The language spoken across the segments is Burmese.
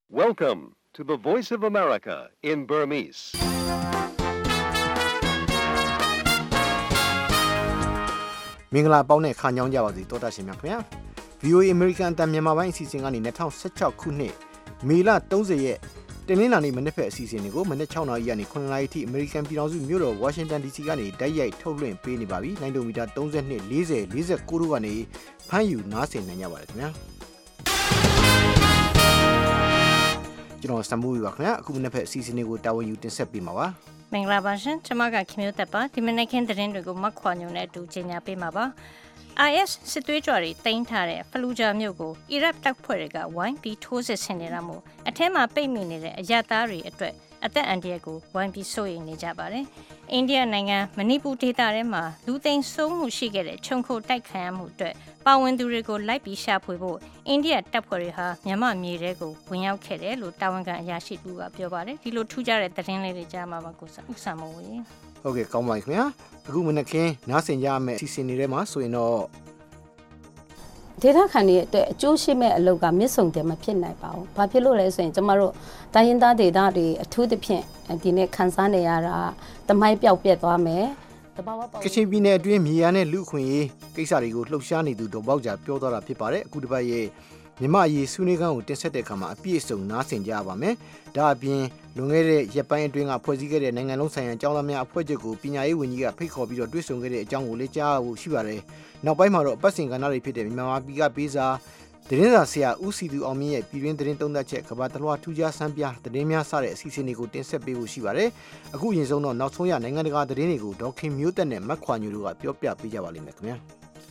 Welcome to the Voice of America in Burmese. ။မင်္ဂလာပေါင်းနဲ့ခါညောင်းကြပါစေတောတာရှင်များခင်ဗျာ။ VOA American အတန်မြန်မာပိုင်းအစီအစဉ်ကနေ2016ခုနှစ်မေလ30ရက်တင်လင်းလာနေ့မနေ့ဖက်အစီအစဉ်တွေကိုမနေ့6နာရီကနေ9နာရီထိ American ပြည်ထောင်စုမြို့တော် Washington DC ကနေတိုက်ရိုက်ထုတ်လွှင့်ပေးနေပါပြီ။နိုင်ဒိုမီတာ32 40 49တို့ကနေဖမ်းယူနားဆင်နိုင်ကြပါတယ်ခင်ဗျာ။ကျွန်တော်စမူရီပါခင်ဗျာအခုမနေ့ဖက်အစီအစဉ်တွေကိုတာဝန်ယူတင်ဆက်ပေးမှာပါမင်္ဂလာပါရှင်ကျွန်မကခင်မျိုးသက်ပါဒီမနေ့ခင်းသတင်းတွေကိုမတ်ခွာညုံနဲ့အတူကြီးညာပေးမှာပါ IS စစ်သွေးကြွတွေတင်ထားတဲ့ဖလူဂျာမြို့ကိုအီရတ်တပ်ဖွဲ့တွေကဝိုင်းပြီးထိုးစစ်ဆင်နေတာမို့အထက်မှာပိတ်မိနေတဲ့အရသားတွေအတွက်အသက်အန္တရာယ်ကိုဝိုင်းပြီးစိုးရိမ်နေကြပါတယ်အိန္ဒိယနိုင်ငံမဏိပူဒေသထဲမှာလူသိန်းဆုံးမှုရှိခဲ့တဲ့ခြုံခိုတိုက်ခံရမှုအတွက်ပါဝင်သူတွေကိုလိုက်ပြီးရှာဖွေဖို့အိန္ဒိယတပ်ဖွဲ့တွေဟာမြန်မာမြေထဲကိုဝင်ရောက်ခဲ့တယ်လို့တာဝန်ခံအရာရှိတူကပြောပါတယ်ဒီလိုထူးခြားတဲ့သတင်းလေးတွေကြားမှာပါကိုဥဆန်မိုးဝေဟုတ်ကဲ့ကောင်းပါပြီခင်ဗျာအခုမနေ့ကနားဆင်ကြရမယ့်စီစဉ်နေတဲ့မှာဆိုရင်တော့ဒေသခံတွေအတွက်အကျိုးရှိမဲ့အလုပ်ကမြစ်ဆုံတယ်မဖြစ်နိုင်ပါဘူး။ဘာဖြစ်လို့လဲဆိုရင်ကျမတို့တိုင်းရင်းသားဒေသတွေအထူးသဖြင့်ဒီနေ့ခန်းစားနေရတာတမိုင်းပြောက်ပြက်သွားမယ်။ကချင်ပြည်နယ်အတွင်းမြေယာနဲ့လူခွင့်ရေးကိစ္စတွေကိုလှုပ်ရှားနေသူဒေါ်ပေါက်ကြာပြောသွားတာဖြစ်ပါတယ်။အခုတစ်ပတ်ရဲ့မြန်မာအရေးဆွေးနွေးခန်းကိုတင်ဆက်တဲ့အခါမှာအပြည့်အစုံနားဆင်ကြရပါမယ်။ဒါအပြင်လွန်ခဲ့တဲ့ရက်ပိုင်းအတွင်းကဖွဲ့စည်းခဲ့တဲ့နိုင်ငံလုံးဆိုင်ရာအကြောင်းသားများအဖွဲ့ချုပ်ကိုပညာရေးဝန်ကြီးကဖိတ်ခေါ်ပြီးတော့တွေ့ဆုံခဲ့တဲ့အကြောင်းကိုလည်းကြားဖို့ရှိပါတယ်။နောက်ပိုင်းမှာတော့အပတ်စဉ်ကဏ္ဍတွေဖြစ်တဲ့မြန်မာပြည်ကပေးစာသတင်းစာဆရာဦးစီသူအောင်မြင့်ရဲ့ပြည်တွင်းသတင်းသုံးသပ်ချက်ကဘာတလွှာထူးခြားစမ်းပြသတင်းများစတဲ့အစီအစဉ်တွေကိုတင်ဆက်ပေးဖို့ရှိပါတယ်။အခုအရင်ဆုံးတော့နောက်ဆုံးရနိုင်ငံတကာသတင်းတွေကိုဒေါက်ခင်မျိုးသက်နဲ့မတ်ခွာညိုတို့ကပြောပြပေးကြပါလိမ့်မယ်ခင်ဗျာ။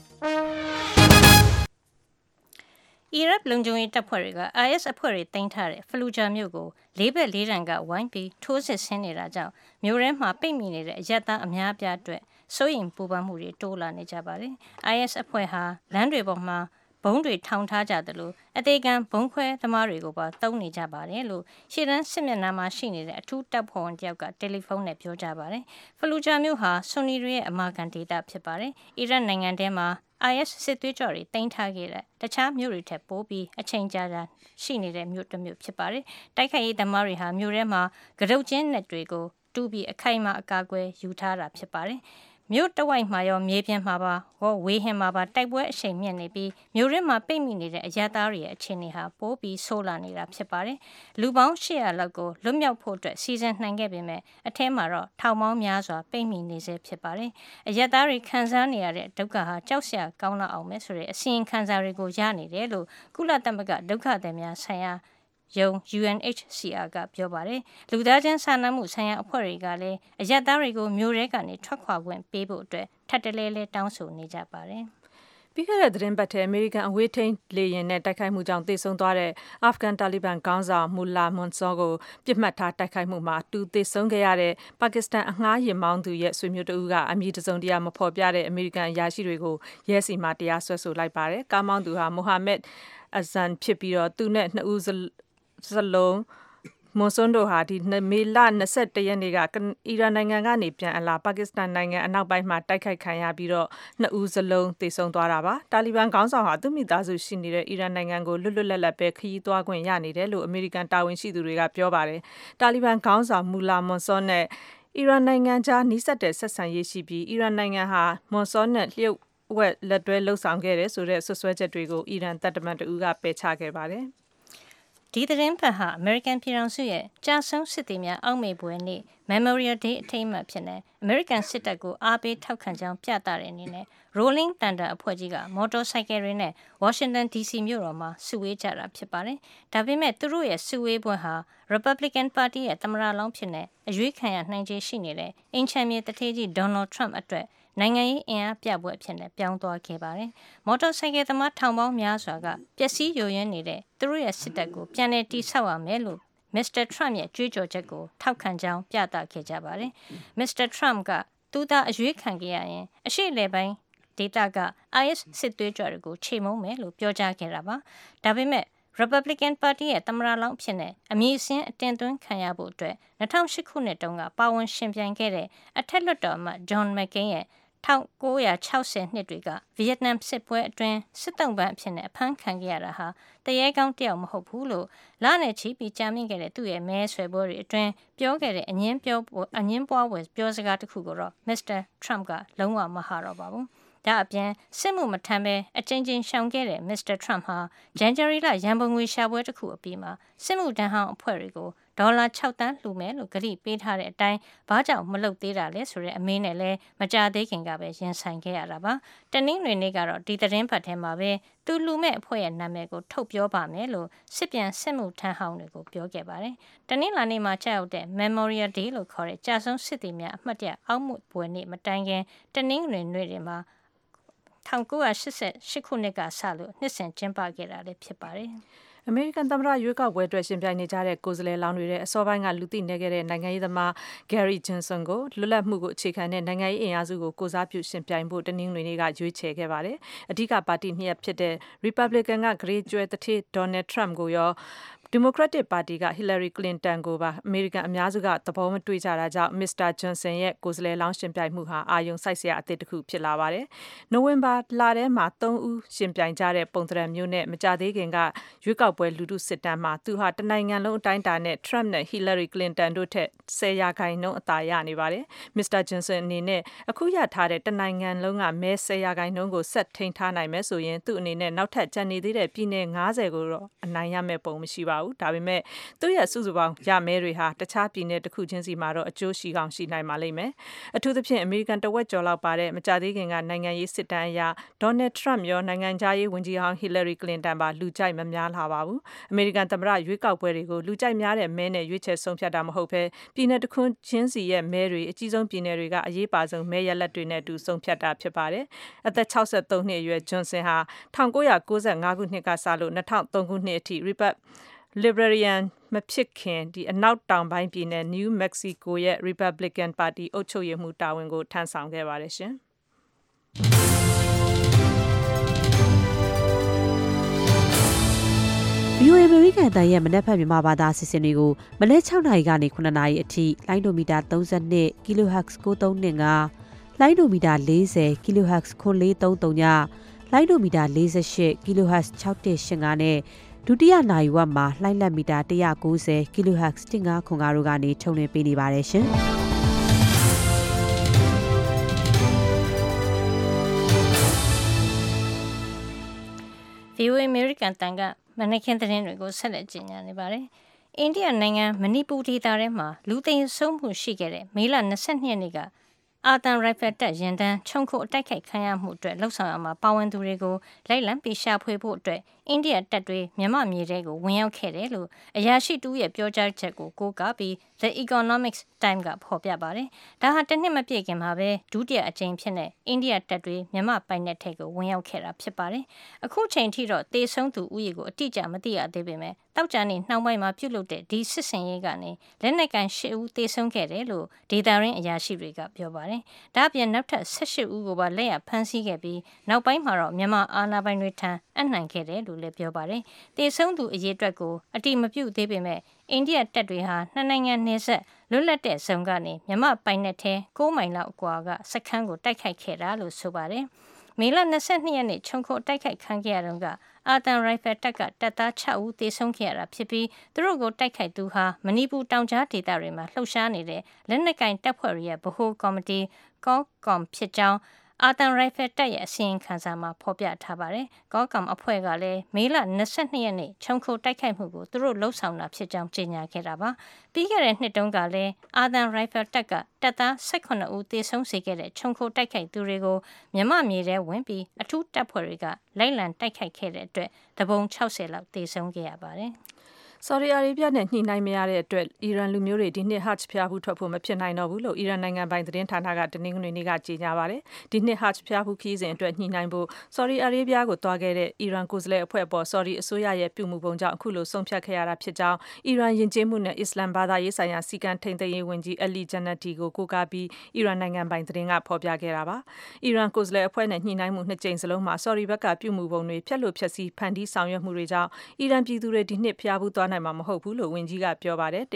အီရတ်လုံခြုံရေးတပ်ဖွဲ့တွေက IS အဖွဲ့တွေတင်ထားတဲ့ဖလူဂျာမြို့ကိုလေးဘက်လေးတန်ကဝိုင်းပြီးထိုးစစ်ဆင်နေတာကြောင့်မြို့ထဲမှာပိတ်မိနေတဲ့အရက်သားအများအပြားအတွက်စိုးရိမ်ပူပန်မှုတွေတိုးလာနေကြပါတယ်။ IS အဖွဲ့ဟာလမ်းတွေပေါ်မှာဘုံတွေထောင်ထားကြတယ်လို့အသေးကံဘုံခွဲသမားတွေကိုပါတုံးနေကြပါတယ်လို့ရှေ့တန်းစစ်မျက်နှာမှာရှိနေတဲ့အထူးတပ်ဖွဲ့ဝင်တယောက်ကတယ်လီဖုန်းနဲ့ပြောကြပါတယ်။ဖလူဂျာမြို့ဟာဆွန်နီတွေရဲ့အမာခံဒေသဖြစ်ပါတယ်။အီရတ်နိုင်ငံထဲမှာIS စစ်သွေးကြွတွေတင်ထားခဲ့တဲ့တခြားမြို့တွေထက်ပိုပြီးအချိန်ကြာရှိနေတဲ့မြို့တစ်မြို့ဖြစ်ပါတယ်။တိုက်ခိုက်ရေးသမားတွေဟာမြို့ထဲမှာကရုတ်ချင်းနဲ့တွေကိုတူးပြီးအခိုင်အမာအကာအကွယ်ယူထားတာဖြစ်ပါတယ်။မြို့တဝိုက်မှာရောမြေပြင်မှာပါဝေးဟင်မှာပါတိုက်ပွဲအရှိန်မြင့်နေပြီးမြို့ရင်းမှာပိတ်မိနေတဲ့အရသားတွေရဲ့အခြေအနေဟာပိုပြီးဆိုးလာနေတာဖြစ်ပါတယ်။လူပေါင်း800လောက်ကိုလွတ်မြောက်ဖို့အတွက်စီစဉ်နိုင်ခဲ့ပေမဲ့အထဲမှာတော့ထောင်ပေါင်းများစွာပိတ်မိနေစေဖြစ်ပါတယ်။အရသားတွေခံစားနေရတဲ့ဒုက္ခဟာကြောက်စရာကောင်းလောက်အောင်ပဲဆိုတဲ့အစီရင်ခံစာတွေကိုရနေတယ်လို့ကုလသမဂ္ဂဒုက္ခသည်များဆိုင်ရာယုံ UNHCR ကပြောပါတယ်လူသားချင်းစာနာမှုဆိုင်ရာအဖွဲ့တွေကလည်းအရက်သားတွေကိုမျိုးရဲကနေထွက်ခွာခွင့်ပေးဖို့အတွက်ထပ်တလဲလဲတောင်းဆိုနေကြပါတယ်ပြီးခဲ့တဲ့သတင်းပတ်ထဲအမေရိကန်အဝေးထိန်းလေယာဉ်နဲ့တိုက်ခိုက်မှုကြောင့်သေဆုံးသွားတဲ့အာဖဂန်တာလီဘန်ခေါင်းဆောင်မူလာမွန်စောကိုပြစ်မှတ်ထားတိုက်ခိုက်မှုမှာတူသေဆုံးခဲ့ရတဲ့ပါကစ္စတန်အငှားယာဉ်မောင်းသူရဲ့ဆွေမျိုးတဦးကအမည်တစုံတရာမဖော်ပြတဲ့အမေရိကန်အရာရှိတွေကိုရဲစီမှာတရားစွဲဆိုလိုက်ပါတယ်ကားမောင်းသူဟာမိုဟာမက်အဇန်ဖြစ်ပြီးတော့သူနဲ့နှစ်ဦးစလုံးမွန်စွန်တို့ဟာဒီမေလ21ရက်နေ့ကအီရန်နိုင်ငံကနေပြန်အလာပါကစ္စတန်နိုင်ငံအနောက်ပိုင်းမှာတိုက်ခိုက်ခံရပြီးတော့နှစ်ဦးစလုံးသေဆုံးသွားတာပါတာလီဘန်ခေါင်းဆောင်ဟာသူ့မိသားစုရှိနေတဲ့အီရန်နိုင်ငံကိုလွတ်လွတ်လပ်လပ်ပဲခရီးသွားခွင့်ရနေတယ်လို့အမေရိကန်တာဝန်ရှိသူတွေကပြောပါတယ်တာလီဘန်ခေါင်းဆောင်မူလာမွန်စွန်နဲ့အီရန်နိုင်ငံကြားနှိစက်တဲ့ဆက်ဆံရေးရှိပြီးအီရန်နိုင်ငံဟာမွန်စွန်နဲ့လျှို့ဝှက်လက်တွဲလှုပ်ဆောင်ခဲ့တယ်ဆိုတဲ့ဆွဆွဲချက်တွေကိုအီရန်တပ်တမန်တဦးကပယ်ချခဲ့ပါတယ်ဒီသတင်းပတ်ဟာအမေရိကန်ပြည်ထောင်စုရဲ့ကြာဆုံးစစ်သည်များအောက်မေ့ပွဲနေ့ Memorial Day အထိမ်းအမှတ်ဖြစ်နေအမေရိကန်စစ်တပ်ကိုအားပေးထောက်ခံကြောင်းပြသတဲ့အနေနဲ့ Rolling Thunder အဖွဲ့ကြီးကမော်တော်ဆိုင်ကယ်တွေနဲ့ Washington DC မြို့တော်မှာစုဝေးကြတာဖြစ်ပါတယ်။ဒါပေမဲ့သူတို့ရဲ့စုဝေးပွဲဟာ Republican Party ရဲ့သမ္မတလောင်းဖြစ်နေအရွေးခံရနိုင်ခြေရှိနေတဲ့အင်ချမ်းမြေတထေးကြီး Donald Trump အတွက်နိုင်ငံရေးအင်အားပြပွဲအဖြစ်နဲ့ပြောင်းသွားခဲ့ပါတယ်။မော်တော်ဆိုင်ကယ်သမားထောင်ပေါင်းများစွာကပျက်စီးယိုယွင်းနေတဲ့သူတို့ရဲ့စစ်တပ်ကိုပြန်လည်တိဆောက်ရမယ်လို့Mr. Trump ရဲ့ကြွေးကြော်ချက်ကိုထောက်ခံကြောင်းပြသခဲ့ကြပါတယ်။ Mr. Trump ကသူသာအရွေးခံခဲ့ရရင်အရှေ့အလယ်ပိုင်းဒေသက IS စစ်သွေးကြွတွေကိုချိန်မုံမယ်လို့ပြောကြားခဲ့တာပါ။ဒါပေမဲ့ Republican Party ရဲ့သမ္မတလောင်းဖြစ်တဲ့အမည်စင်းအတင်သွင်းခံရဖို့အတွက်2008ခုနှစ်တုန်းကပါဝင်ရှင်ပြိုင်ခဲ့တဲ့အထက်လွှတ်တော်အမတ် John McCain ရဲ့ 1960 နှစ်တွေကဗီယက်နမ်စစ်ပွဲအတွင်းစစ်တုံးပန်းအဖြစ်နဲ့အဖမ်းခံခဲ့ရတာဟာတရေကောင်းတယောက်မဟုတ်ဘူးလို့လနဲ့ချီပြီးကြာမြင့်ခဲ့တဲ့သူ့ရဲ့မဲဆွယ်ပွဲတွေအတွင်းပြောခဲ့တဲ့အငင်းပွားဝယ်ပြောစကားတစ်ခုကိုတော့ Mr. Trump ကလုံးဝမဟာတော့ပါဘူး။ဒါအပြင်စစ်မှုမထမ်းပဲအချင်းချင်းရှောင်ခဲ့တဲ့ Mr. Trump ဟာဇန်နဝါရီလရန်ပုံငွေရှာပွဲတစ်ခုအပြီးမှာစစ်မှုထမ်းဟောင်းအဖွဲ့တွေကိုဒေါ်လာ6 သန်းလှူမယ်လို့ကတိပေးထားတဲ့အတိုင်းဘာကြောင့်မလုပ်သေးတာလဲဆိုတဲ့အမေးနဲ့လည်းမကြသေးခင်ကပဲရင်ဆိုင်ခဲ့ရတာပါ။တနင်္ဂနွေနေ့ကတော့ဒီသတင်းပတ်ထဲမှာပဲသူလှူမဲ့အဖွဲ့ရဲ့နာမည်ကိုထုတ်ပြောပါမယ်လို့စစ်မှုထမ်းဟောင်းတွေကိုပြောခဲ့ပါတယ်။တနင်္လာနေ့မှာကျရောက်တဲ့ Memorial Day လို့ခေါ်တဲ့ကြာဆုံးစစ်သည်များအမှတ်တရအောက်မေ့ပွဲနေ့မတိုင်ခင်တနင်္ဂနွေနေ့တွေမှာ1988ခုနှစ်ကစလို့နှစ်စဉ်ကျင်းပခဲ့တာလည်းဖြစ်ပါတယ်။အမေရိကန်သမ္မတရွေးကောက်ပွဲအတွက်ရှင်ပြိုင်နေကြတဲ့ကိုယ်စားလှယ်လောင်းတွေရဲ့အစောပိုင်းကလူသိနေခဲ့တဲ့နိုင်ငံရေးသမား Gary Johnson ကိုလွတ်လပ်မှုကိုအခြေခံတဲ့နိုင်ငံရေးအင်အားစုကိုကိုစားပြုရှင်ပြိုင်ဖို့တနင်္ဂနွေနေ့ကရွေးချယ်ခဲ့ပါတယ်။အဓိကပါတီနှစ်ရပ်ဖြစ်တဲ့ Republican ကဂရေကျွဲတထေး Donald Trump ကိုရောDemocratic Party က Hillary Clinton ကိုပါအမေရိကန်အများစုကသဘောမတွေ့ကြတာကြောင့် Mr. Johnson ရဲ့ကိုယ်စားလှယ်လောင်းရှင်ပြိုင်မှုဟာအာရုံစိုက်စရာအသစ်တစ်ခုဖြစ်လာပါတယ်။နိုဝင်ဘာလထဲမှာ3ဦးရှင်ပြိုင်ကြတဲ့ပုံသဏ္ဍာန်မျိုးနဲ့မကြသေးခင်ကရွေးကောက်ပွဲလူထုစစ်တမ်းမှာသူဟာတနိုင်ငံလုံးအတိုင်းအတာနဲ့ Trump နဲ့ Hillary Clinton တို့ထက်10%အသာရနေပါတယ်။ Mr. Johnson အနေနဲ့အခုရထားတဲ့တနိုင်ငံလုံးကမဲ10%ကိုဆက်ထိန်းထားနိုင်မယ်ဆိုရင်သူ့အနေနဲ့နောက်ထပ်ကျန်နေသေးတဲ့ပြည်နယ်90ကိုတော့အနိုင်ရမယ့်ပုံမရှိပါဘူး။ဒါပေမဲ့သူ့ရဲ့စုစုပေါင်းရမဲတွေဟာတခြားပြည်နယ်တစ်ခုချင်းစီမှာတော့အကျိုးရှိကောင်းရှိနိုင်ပါလိမ့်မယ်။အထူးသဖြင့်အမေရိကန်တဝက်ကျော်လောက်ပါတဲ့မကြသေးခင်ကနိုင်ငံရေးစစ်တမ်းအရ Donald Trump ရောနိုင်ငံခြားရေးဝန်ကြီးဟောင်း Hillary Clinton ပါလူကြိုက်မများလာပါဘူး။အမေရိကန်သမ္မတရွေးကောက်ပွဲတွေကိုလူကြိုက်များတဲ့မဲနဲ့ရွေးချယ်ဆုံးဖြတ်တာမဟုတ်ဘဲပြည်နယ်တစ်ခုချင်းစီရဲ့မဲတွေအကြီးဆုံးပြည်နယ်တွေကအရေးပါဆုံးမဲရလဒ်တွေနဲ့အတူဆုံးဖြတ်တာဖြစ်ပါတယ်။အသက်63နှစ်အရွယ် Johnson ဟာ1995ခုနှစ်ကစလို့2003ခုနှစ်အထိLibertarian မဖြစ်ခင်အနောက်တောင်ပိုင်းပြည်နယ် New Mexico ရဲ့ Republican Party အုပ်ချုပ်ရေးမှူးတာဝန်ကိုထမ်းဆောင်ခဲ့ပါတယ်ရှင်။ VOA အမေရိကန်အသံရဲ့မနက်ဖြန်မြန်မာဘာသာအစီအစဉ်တွေကိုမနက်6နာရီကနေ9နာရီအထိလိုင်းဒိုမီတာ32 kHz 9325လိုင်းဒိုမီတာ40 kHz 9433ညလိုင်းဒိုမီတာ48 kHz 6185နဲ့ဒုတိယနာရီဝက်မှာလှိုင်းလက်မီတာ190 kHz 1505တို့ကနေထုတ်လွှင့်ပေးနေပါတယ်ရှင်။ VOA American တန်ကမနက်ခင်းသတင်းတွေကိုဆက်လက်ကြီးညာနေပါတယ်။အိန္ဒိယနိုင်ငံမဏိပူဒေသထဲမှာလူသိန်းဆုံးမှုရှိခဲ့တဲ့မေလ22ရက်နေ့ကအာတန်ရိုင်ဖယ်တပ်ရင်တန်းခြုံခိုအတိုက်ခိုက်ခံရမှုအတွက်လှုပ်ဆောင်ရမှာပါဝင်သူတွေကိုလိုက်လံပြီးရှာဖွေဖို့အတွက်အိန္ဒိယတပ်တွေမြန်မာမြေထဲကိုဝင်ရောက်ခဲ့တယ်လို့အရာရှိတူရဲ့ပြောကြားချက်ကိုကိုးကားပြီး The Economic Times ကဖော်ပြပါတယ်။ဒါဟာတစ်နှစ်မပြည့်ခင်မှာပဲဒုတိယအကြိမ်ဖြစ်တဲ့အိန္ဒိယတပ်တွေမြန်မာပိုင်နက်ထဲကိုဝင်ရောက်ခဲ့တာဖြစ်ပါတယ်။အခုချိန်ထိတော့တေဆုံးသူဥယျာဉ်ကိုအတိအကျမသိရသေးပေမဲ့တောက်ကြနေနှောင်းပိုင်းမှာပြုလုပ်တဲ့ဒီစစ်စင်ရေးကနေလက်နက်ကန်10ဦးတေဆုံးခဲ့တယ်လို့ဒေတာရင်းအရာရှိတွေကပြောပါတယ်။ဒါ့အပြင်နောက်ထပ်18ဦးကိုပါလက်ရဖမ်းဆီးခဲ့ပြီးနောက်ပိုင်းမှာတော့မြန်မာအာဏာပိုင်တွေထံအနှံ့ခဲ့တယ်လို့လည်းပြောပါတယ်။တေဆုံးသူအရေးအတွက်ကိုအတိမပြုတ်သေးပေမဲ့အိန္ဒိယတပ်တွေဟာနှစ်နိုင်ငံနယ်စပ်လွတ်လပ်တဲ့ဇုံကနေမြန်မာပိုင်နက်ထဲ9မိုင်လောက်အကွာကစခန်းကိုတိုက်ခိုက်ခဲ့တာလို့ဆိုပါတယ်။မေလ22ရက်နေ့ခြုံခိုတိုက်ခိုက်ခံခဲ့ရတော့ကအာတန်ရိုင်ဖယ်တပ်ကတပ်သား6ဦးသေဆုံးခဲ့ရတာဖြစ်ပြီးသူတို့ကိုတိုက်ခိုက်သူဟာမဏိပူတောင်ကြားဒေသတွေမှာလှုပ်ရှားနေတဲ့လက်နက်ကင်တပ်ဖွဲ့တွေရဲ့ဗဟိုကော်မတီကောကွန်ဖြစ်ကြောင်းအာတန်ရိုင်ဖယ်တပ်ရဲ့အစီရင်ခံစာမှာဖော်ပြထားပါတယ်။ကောကွန်အဖွဲ့ကလည်းမေလ22ရက်နေ့ခြုံခိုတိုက်ခိုက်မှုကိုသူတို့လှုပ်ဆောင်တာဖြစ်ကြောင်းကြေညာခဲ့တာပါ။ပြီးခဲ့တဲ့နှစ်တုန်းကလည်းအာတန်ရိုင်ဖယ်တပ်ကတပ်သား18ဦးသေဆုံးစေခဲ့တဲ့ခြုံခိုတိုက်ခိုက်သူတွေကိုမြန်မာမြေထဲဝင်ပြီးအထူးတပ်ဖွဲ့တွေကလိုက်လံတိုက်ခိုက်ခဲ့တဲ့အတွက်တပုံ60လောက်သေဆုံးခဲ့ရပါတယ်။ဆော်ဒီအာရေဗျနဲ့ညှိနှိုင်းမရတဲ့အတွက်အီရန်လူမျိုးတွေဒီနှစ်ဟတ်ဂျ်ဖျားဖူးထွက်ဖို့မဖြစ်နိုင်တော့ဘူးလို့အီရန်နိုင်ငံပိုင်သတင်းဌာနကတနင်္ဂနွေနေ့ကကြေညာပါတယ်။ဒီနှစ်ဟတ်ဂျ်ဖျားဖူးခီးစဉ်အတွက်ညှိနှိုင်းဖို့ဆော်ဒီအာရေဗျကိုသွားခဲ့တဲ့အီရန်ကိုယ်စားလှယ်အဖွဲ့ပေါ်ဆော်ဒီအစိုးရရဲ့ပြုမှုပုံကြောင့်အခုလိုဆုံးဖြတ်ခဲ့ရတာဖြစ်ကြောင်းအီရန်ယဉ်ကျေးမှုနဲ့အစ္စလမ်ဘာသာရေးဆိုင်ရာစီကံထိန်သိမ်းရေးဝန်ကြီးအလီဂျန်နတီကိုကိုးကားပြီးအီရန်နိုင်ငံပိုင်သတင်းကဖော်ပြခဲ့တာပါ။အီရန်ကိုယ်စားလှယ်အဖွဲ့နဲ့ညှိနှိုင်းမှုနှစ်ကြိမ်စလုံးမှာဆော်ဒီဘက်ကပြုမှုပုံတွေဖျက်လို့ဖျက်ဆီးဖန်တီးဆောင်ရွက်မှုတွေကြောင့်အီရန်ပြည်သူတွေဒီနှစ်ဖျားဖူးသွားနိုင်မှာမဟုတ်ဘူးလို့ဝန်ကြီးကပြောပါတယ်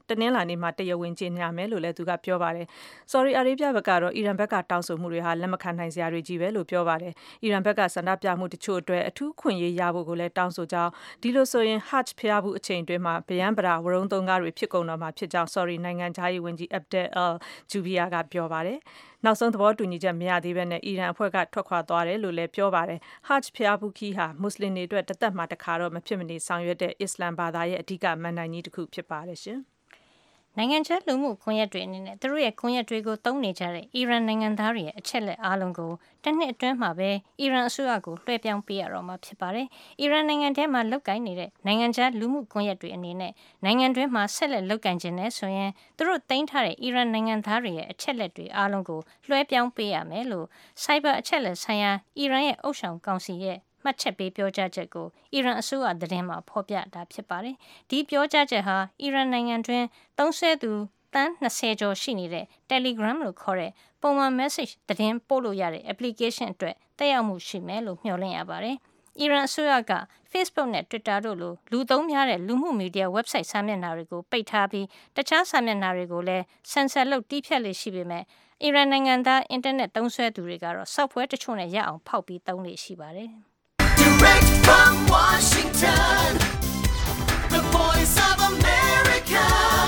တနင်္လာနေ့မှာတရားဝင်ကြေညာမယ်လို့လည်းသူကပြောပါတယ်။ Saudi Arabia ဘက်ကတော့အီရန်ဘက်ကတောင်းဆိုမှုတွေဟာလက်မခံနိုင်စရာတွေကြီးပဲလို့ပြောပါတယ်။အီရန်ဘက်ကဆန္ဒပြမှုတချို့အတွက်အထူးခွင့်ရေးရဖို့ကိုလည်းတောင်းဆိုကြောင်းဒီလိုဆိုရင် Hajj ဖျားဘူးအချိန်တွင်းမှာဗျံပရာဝရုံးသုံးကားတွေဖြစ်ကုန်တော့မှာဖြစ်ကြောင်း Saudi နိုင်ငံခြားရေးဝန်ကြီး Abdel Al-Jubeir ကပြောပါတယ်။နောက်ဆုံးသဘောတူညီချက်မရသေးဘဲနဲ့အီရန်အဖွဲ့ကထွက်ခွာသွားတယ်လို့လည်းပြောပါတယ်။ Hajj ဖျားဘူးခီးဟာမွတ်စလင်တွေအတွက်တသက်မှာတစ်ခါတော့မဖြစ်မနေဆောင်ရွက်တဲ့အစ္စလမ်ဘာသာရဲ့အဓိကမဏ္ဍိုင်ကြီးတစ်ခုဖြစ်ပါတယ်ရှင်။နိုင်ငံခြားလူမှုကွန်ရက်တွေအနေနဲ့သူတို့ရဲ့ကွန်ရက်တွေကိုသုံးနေကြတဲ့အီရန်နိုင်ငံသားတွေရဲ့အချက်လက်အားလုံးကိုတစ်နှစ်အတွင်းမှာပဲအီရန်အစိုးရကိုလွှဲပြောင်းပေးရတော့မှာဖြစ်ပါတယ်။အီရန်နိုင်ငံထဲမှာလုတ်ကိုင်းနေတဲ့နိုင်ငံခြားလူမှုကွန်ရက်တွေအနေနဲ့နိုင်ငံတွင်းမှာဆက်လက်လုတ်ကိုင်းခြင်းနဲ့ဆိုရင်သူတို့တင်ထားတဲ့အီရန်နိုင်ငံသားတွေရဲ့အချက်လက်တွေအားလုံးကိုလွှဲပြောင်းပေးရမယ်လို့ Cyber အချက်လက်ဆိုင်ရာအီရန်ရဲ့အုပ်ဆောင်ကောင်စီရဲ့မှတ်ချက်ပေးပြောကြားချက်ကိုအီရန်အစိုးရသတင်းမှာဖော်ပြတာဖြစ်ပါတယ်။ဒီပြောကြားချက်ဟာအီရန်နိုင်ငံတွင်းသုံးစွဲသူတန်း20ကျော်ရှိနေတဲ့ Telegram လို့ခေါ်တဲ့ပုံမှန် message သတင်းပို့လို့ရတဲ့ application အတွက်သက်ရောက်မှုရှိမယ်လို့မျှော်လင့်ရပါတယ်။အီရန်အစိုးရက Facebook နဲ့ Twitter တို့လိုလူသုံးများတဲ့လူမှုမီဒီယာ website စာမျက်နှာတွေကိုပိတ်ထားပြီးတခြားစာမျက်နှာတွေကိုလည်း censor လုပ်တီးဖြတ်လေ့ရှိပေမဲ့အီရန်နိုင်ငံသားအင်တာနက်သုံးစွဲသူတွေကတော့ software တချို့နဲ့ရအောင်ဖောက်ပြီးသုံးလေ့ရှိပါတယ်။ Direct from Washington, the voice of America,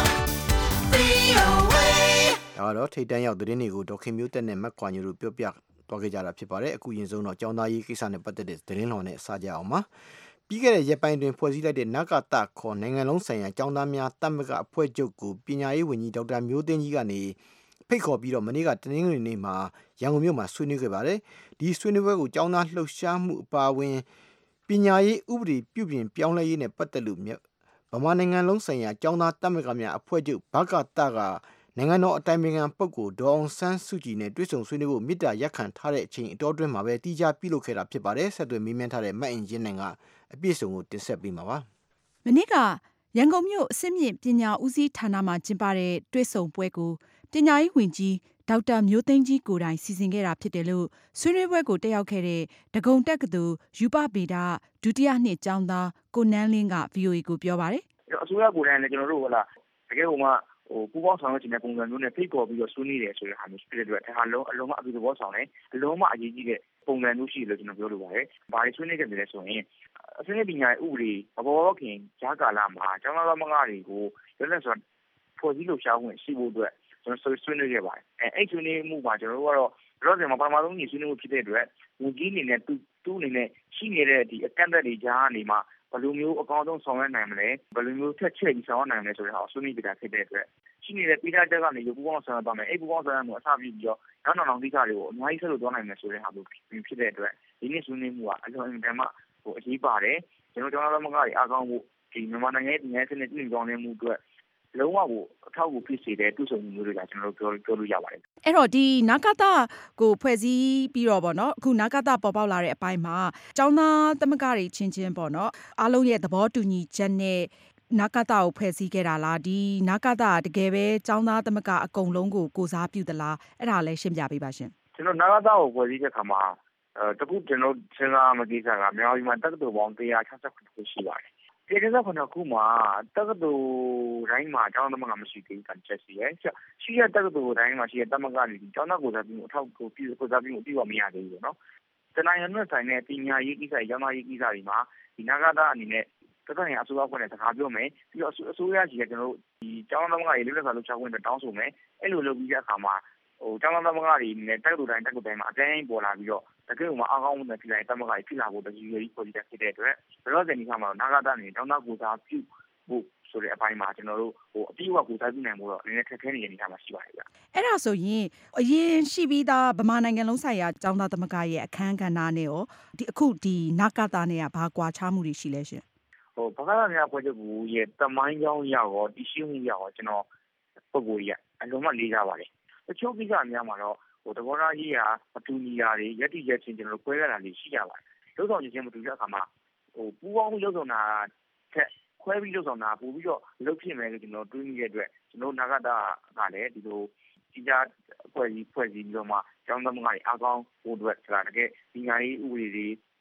VOA. ဒါတော့ထိတ်တန့်ရောက်သတင်းတွေကိုဒေါခင်မျိုးတက်နဲ့မက်ခွာညိုတို့ပြောပြသွားခဲ့ကြတာဖြစ်ပါတယ်အခုရင်ဆုံးတော့ကျောင်းသားရေးကိစ္စနဲ့ပတ်သက်တဲ့သတင်းလွှာနဲ့အစကြအောင်ပါပြီးခဲ့တဲ့ရက်ပိုင်းတွင်ဖွဲ့စည်းလိုက်တဲ့နဂတခေါ်နိုင်ငံလုံးဆိုင်ရာကျောင်းသားများတပ်မကအဖွဲ့ချုပ်ကိုပညာရေးဝန်ကြီးဒေါက်တာမျိုးသိန်းကြီးကနေဖိတ်ခေါ်ပြီးတော့မနေ့ကတနင်္ဂနွေနေ့မှာရန်ကုန်မြို့မှာဆွေးနွေးခဲ့ပါတယ်ဒီဆွေးနွေးပွဲကိုကျောင်းသားလှုပ်ရှားမှုအပါအဝင်ပညာရေးဥပဒေပြုပြင်ပြောင်းလဲရေးနဲ့ပတ်သက်လို့ဗမာနိုင်ငံလုံးဆိုင်ရာကျောင်းသားတပ်မကများအဖွဲ့ချုပ်ဘကတကနိုင်ငံတော်အတိုင်ပင်ခံပုဂ္ဂိုလ်ဒေါအောင်ဆန်းစုကြည်နဲ့တွေ့ဆုံဆွေးနွေးဖို့မေတ္တာရပ်ခံထားတဲ့အချိန်အတောအတွင်းမှာပဲတီးခြားပြုလုပ်ခဲ့တာဖြစ်ပါတယ်ဆက်သွယ်မေးမြန်းထားတဲ့မတ်အင်ဂျင်းနိုင်ကအပြည့်စုံကိုတင်ဆက်ပေးမှာပါမနေ့ကရန်ကုန်မြို့အစစ်မြင့်ပညာဦးစီးဌာနမှာကျင်းပတဲ့တွေ့ဆုံပွဲကိုပညာရေးဝန်ကြီးဒေါက်တာမျိုးသိန်းကြီးကိုယ်တိုင်စီစဉ်ခဲ့တာဖြစ်တယ်လို့ဆွေးနွေးပွဲကိုတက်ရောက်ခဲ့တဲ့ဒဂုံတက္ကသိုလ်ယူပဗေဒဒုတိယနှစ်ကျောင်းသားကိုနန်းလင်းက VOA ကိုပြောပါတယ်အစိုးရကိုယ်တိုင်လည်းကျွန်တော်တို့တကယ်ဟိုမှာပူပေါင်းဆောင်ရွက်နေတဲ့ပုံစံမျိုးနဲ့ဖိတ်ခေါ်ပြီးတော့ဆွေးနွေးတယ်ဆိုတဲ့ဟာမျိုးဖြစ်တဲ့အတွက်ဒါအလုံးအပြည့်သဘောဆောင်တယ်အလုံးမအရေးကြီးတဲ့ပုံစံမျိုးရှိတယ်လို့ကျွန်တော်ပြောလိုပါတယ်။ဘာတွေဆွေးနွေးကြတယ်လဲဆိုရင်အစိုးရပညာရေးဥပဒေဘောခင်ကြားကာလမှာကျောင်းသားသမဂ္ဂတွေကိုလက်လက်ဆိုဖွဲ့စည်းလို့ရှားဝင်ရှိဖို့အတွက်ကျွန်တော်ဆွေးနွေးခဲ့ပါတယ်။အဲ့ဆွေးနွေးမှုမှာကျွန်တော်တို့ကတော့ရောစင်မှာပထမဆုံးညီဆွေးနွေးမှုဖြစ်တဲ့အတွက်ဝန်ကြီးအနေနဲ့သူ့အနေနဲ့ရှိနေတဲ့ဒီအကန့်အသတ်တွေကြားကနေမှဘယ်လိုမျိုးအကောင်းဆုံးဆောင်ရွက်နိုင်မလဲဘယ်လိုမျိုးထက်ချဲ့ပြီးဆောင်ရွက်နိုင်မလဲဆိုတဲ့ဟာကိုဆွေးနွေးကြတာဖြစ်တဲ့အတွက်ရှိနေတဲ့ပြည်သားတက်ကနေပူပေါင်းဆောင်ရွက်ပါမယ်အဲ့ပူပေါင်းဆောင်ရွက်မှုအစပြုပြီးတော့နောက်ကိစ္စတွေကိုအများကြီးဆက်လို့သွားနိုင်မယ်ဆိုတဲ့ဟာမျိုးဖြစ်တဲ့အတွက်ဒီနေ့ဆွေးနွေးမှုကအလွန်အင်တန်မှအရေးပါတယ်ကျွန်တော်တို့သမဂ္ဂတွေအားကောင်းဖို့ဒီမြန်မာနိုင်ငံရဲ့ပြည်နယ်စနစ်ပြည်ကောင်းနေမှုအတွက်လုံးဝကိုအထောက်အကူဖြစ်စေတဲ့တူဆုံမှုမျိုးတွေကကျွန်တော်တို့ပြောလို့ရပါတယ်အဲ့တော့ဒီနဂတကိုဖွဲ့စည်းပြီးတော့ပေါ့နော်အခုနဂတပေါ်ပေါက်လာတဲ့အပိုင်းမှာကျောင်းသားသမဂ္ဂတွေချင်းပေါ့နော်အားလုံးရဲ့သဘောတူညီချက်နဲ့နဂတကိုဖွဲ့စည်းခဲ့တာလားဒီနဂတတကယ်ပဲကျောင်းသားသမဂ္ဂအကုန်လုံးကိုစားပြုသလားအဲ့ဒါလည်းရှင်းပြပေးပါရှင်ကျွန်တော်နဂတကိုဖွဲ့စည်းတဲ့အခါမှာတခုကျွန်တော်စဉ်းစားမကိစ္စကမြန်မာပြည်မှာတက္ကသိုလ်ပေါင်း168ခုရှိပါတယ်169ခုမှာတက္ကသိုလ်တိုင်းမှာကျောင်းသားသမဂ္ဂမရှိသေးဘူးကန်ချက်ရှိရဲ့ရှိတဲ့တက္ကသိုလ်တိုင်းမှာရှိတဲ့သမဂ္ဂတွေကျောင်းသားကိုယ်စားပြုအထောက်ကိုပြုကိုယ်စားပြုအပြည့်အဝမရသေးဘူးเนาะတနိုင်ငံလုံးဆိုင်တဲ့ပညာရေးကိစ္စကျောင်းသားရေးကိစ္စတွေမှာဒီနဂတအနေနဲ့တက္ကသိုလ်အစိုးရအဖွဲ့နဲ့စကားပြောမယ်ပြီးတော့အစိုးရကြီးကကျွန်တော်တို့ဒီကျောင်းသားသမဂ္ဂရေးလက်လက်စာလုပ်ချခွင့်တောင်းဆိုမယ်အဲ့လိုလုပ်ပြီးတဲ့အခါမှာကျောင်းသားသမဂ္ဂတွေနဲ့တက္ကသိုလ်တိုင်းမှာအတိုင်းပေါ်လာပြီးတော့တကယ်မှအားကောင်းမှုနဲ့ပြည်တိုင်းသမဂ္ဂတွေဖြစ်လာဖို့တကြီးကြီးပေါ်ကြတဲ့အတွက်ဘယ်တော့ဒီခါမှာနဂတအနေနဲ့ကျောင်းသားကိုယ်စားပြုဖို့ဆိုတဲ့အပိုင်းမှာကျွန်တော်တို့အပြည့်အဝကိုယ်စားပြုနိုင်ဖို့တော့နည်းနည်းခက်ခဲနေတဲ့အနေအထားမှာရှိပါတယ်ဗျအဲ့ဒါဆိုရင်အရင်ရှိပြီးသားဗမာနိုင်ငံလုံးဆိုင်ရာကျောင်းသားသမဂ္ဂရဲ့အခမ်းကဏ္ဍနဲ့ရောအခုဒီနဂတနဲ့ကဘာကွာခြားမှုတွေရှိလဲရှင်ဘာသာများဖွဲ့ချုပ်ရဲ့တမိုင်းကြောင်းရောတရှိမှုရောကျွန်တော်ပုဂ္ဂိုလ်ကြီးအလုံးမလေးကြပါတယ်တချို့ကိစ္စများမှာတော့တဘောသားကြီးကမတူညီတာတွေယက်တိရက်ချင်းကျွန်တော်တို့ခွဲရတာတွေရှိကြပါတယ်လုံးဆောင်ချင်းမတူတဲ့အခါမှာပူပေါင်းလုံးဆောင်တာထက်ခွဲပြီးလုံးဆောင်တာပို့ပြီးတော့လုပ်ဖြစ်မယ်လို့ကျွန်တော်တွေးမိတဲ့အတွက်ကျွန်တော်နဂတကလည်းဒီလိုကြီးကြဖွဲ့စည်းပြီးတော့မှကျောင်းသမဂ္ဂတွေအားကောင်းဖို့အတွက်ဆိုတာတကယ်ပညာရေးဥပဒေတွေ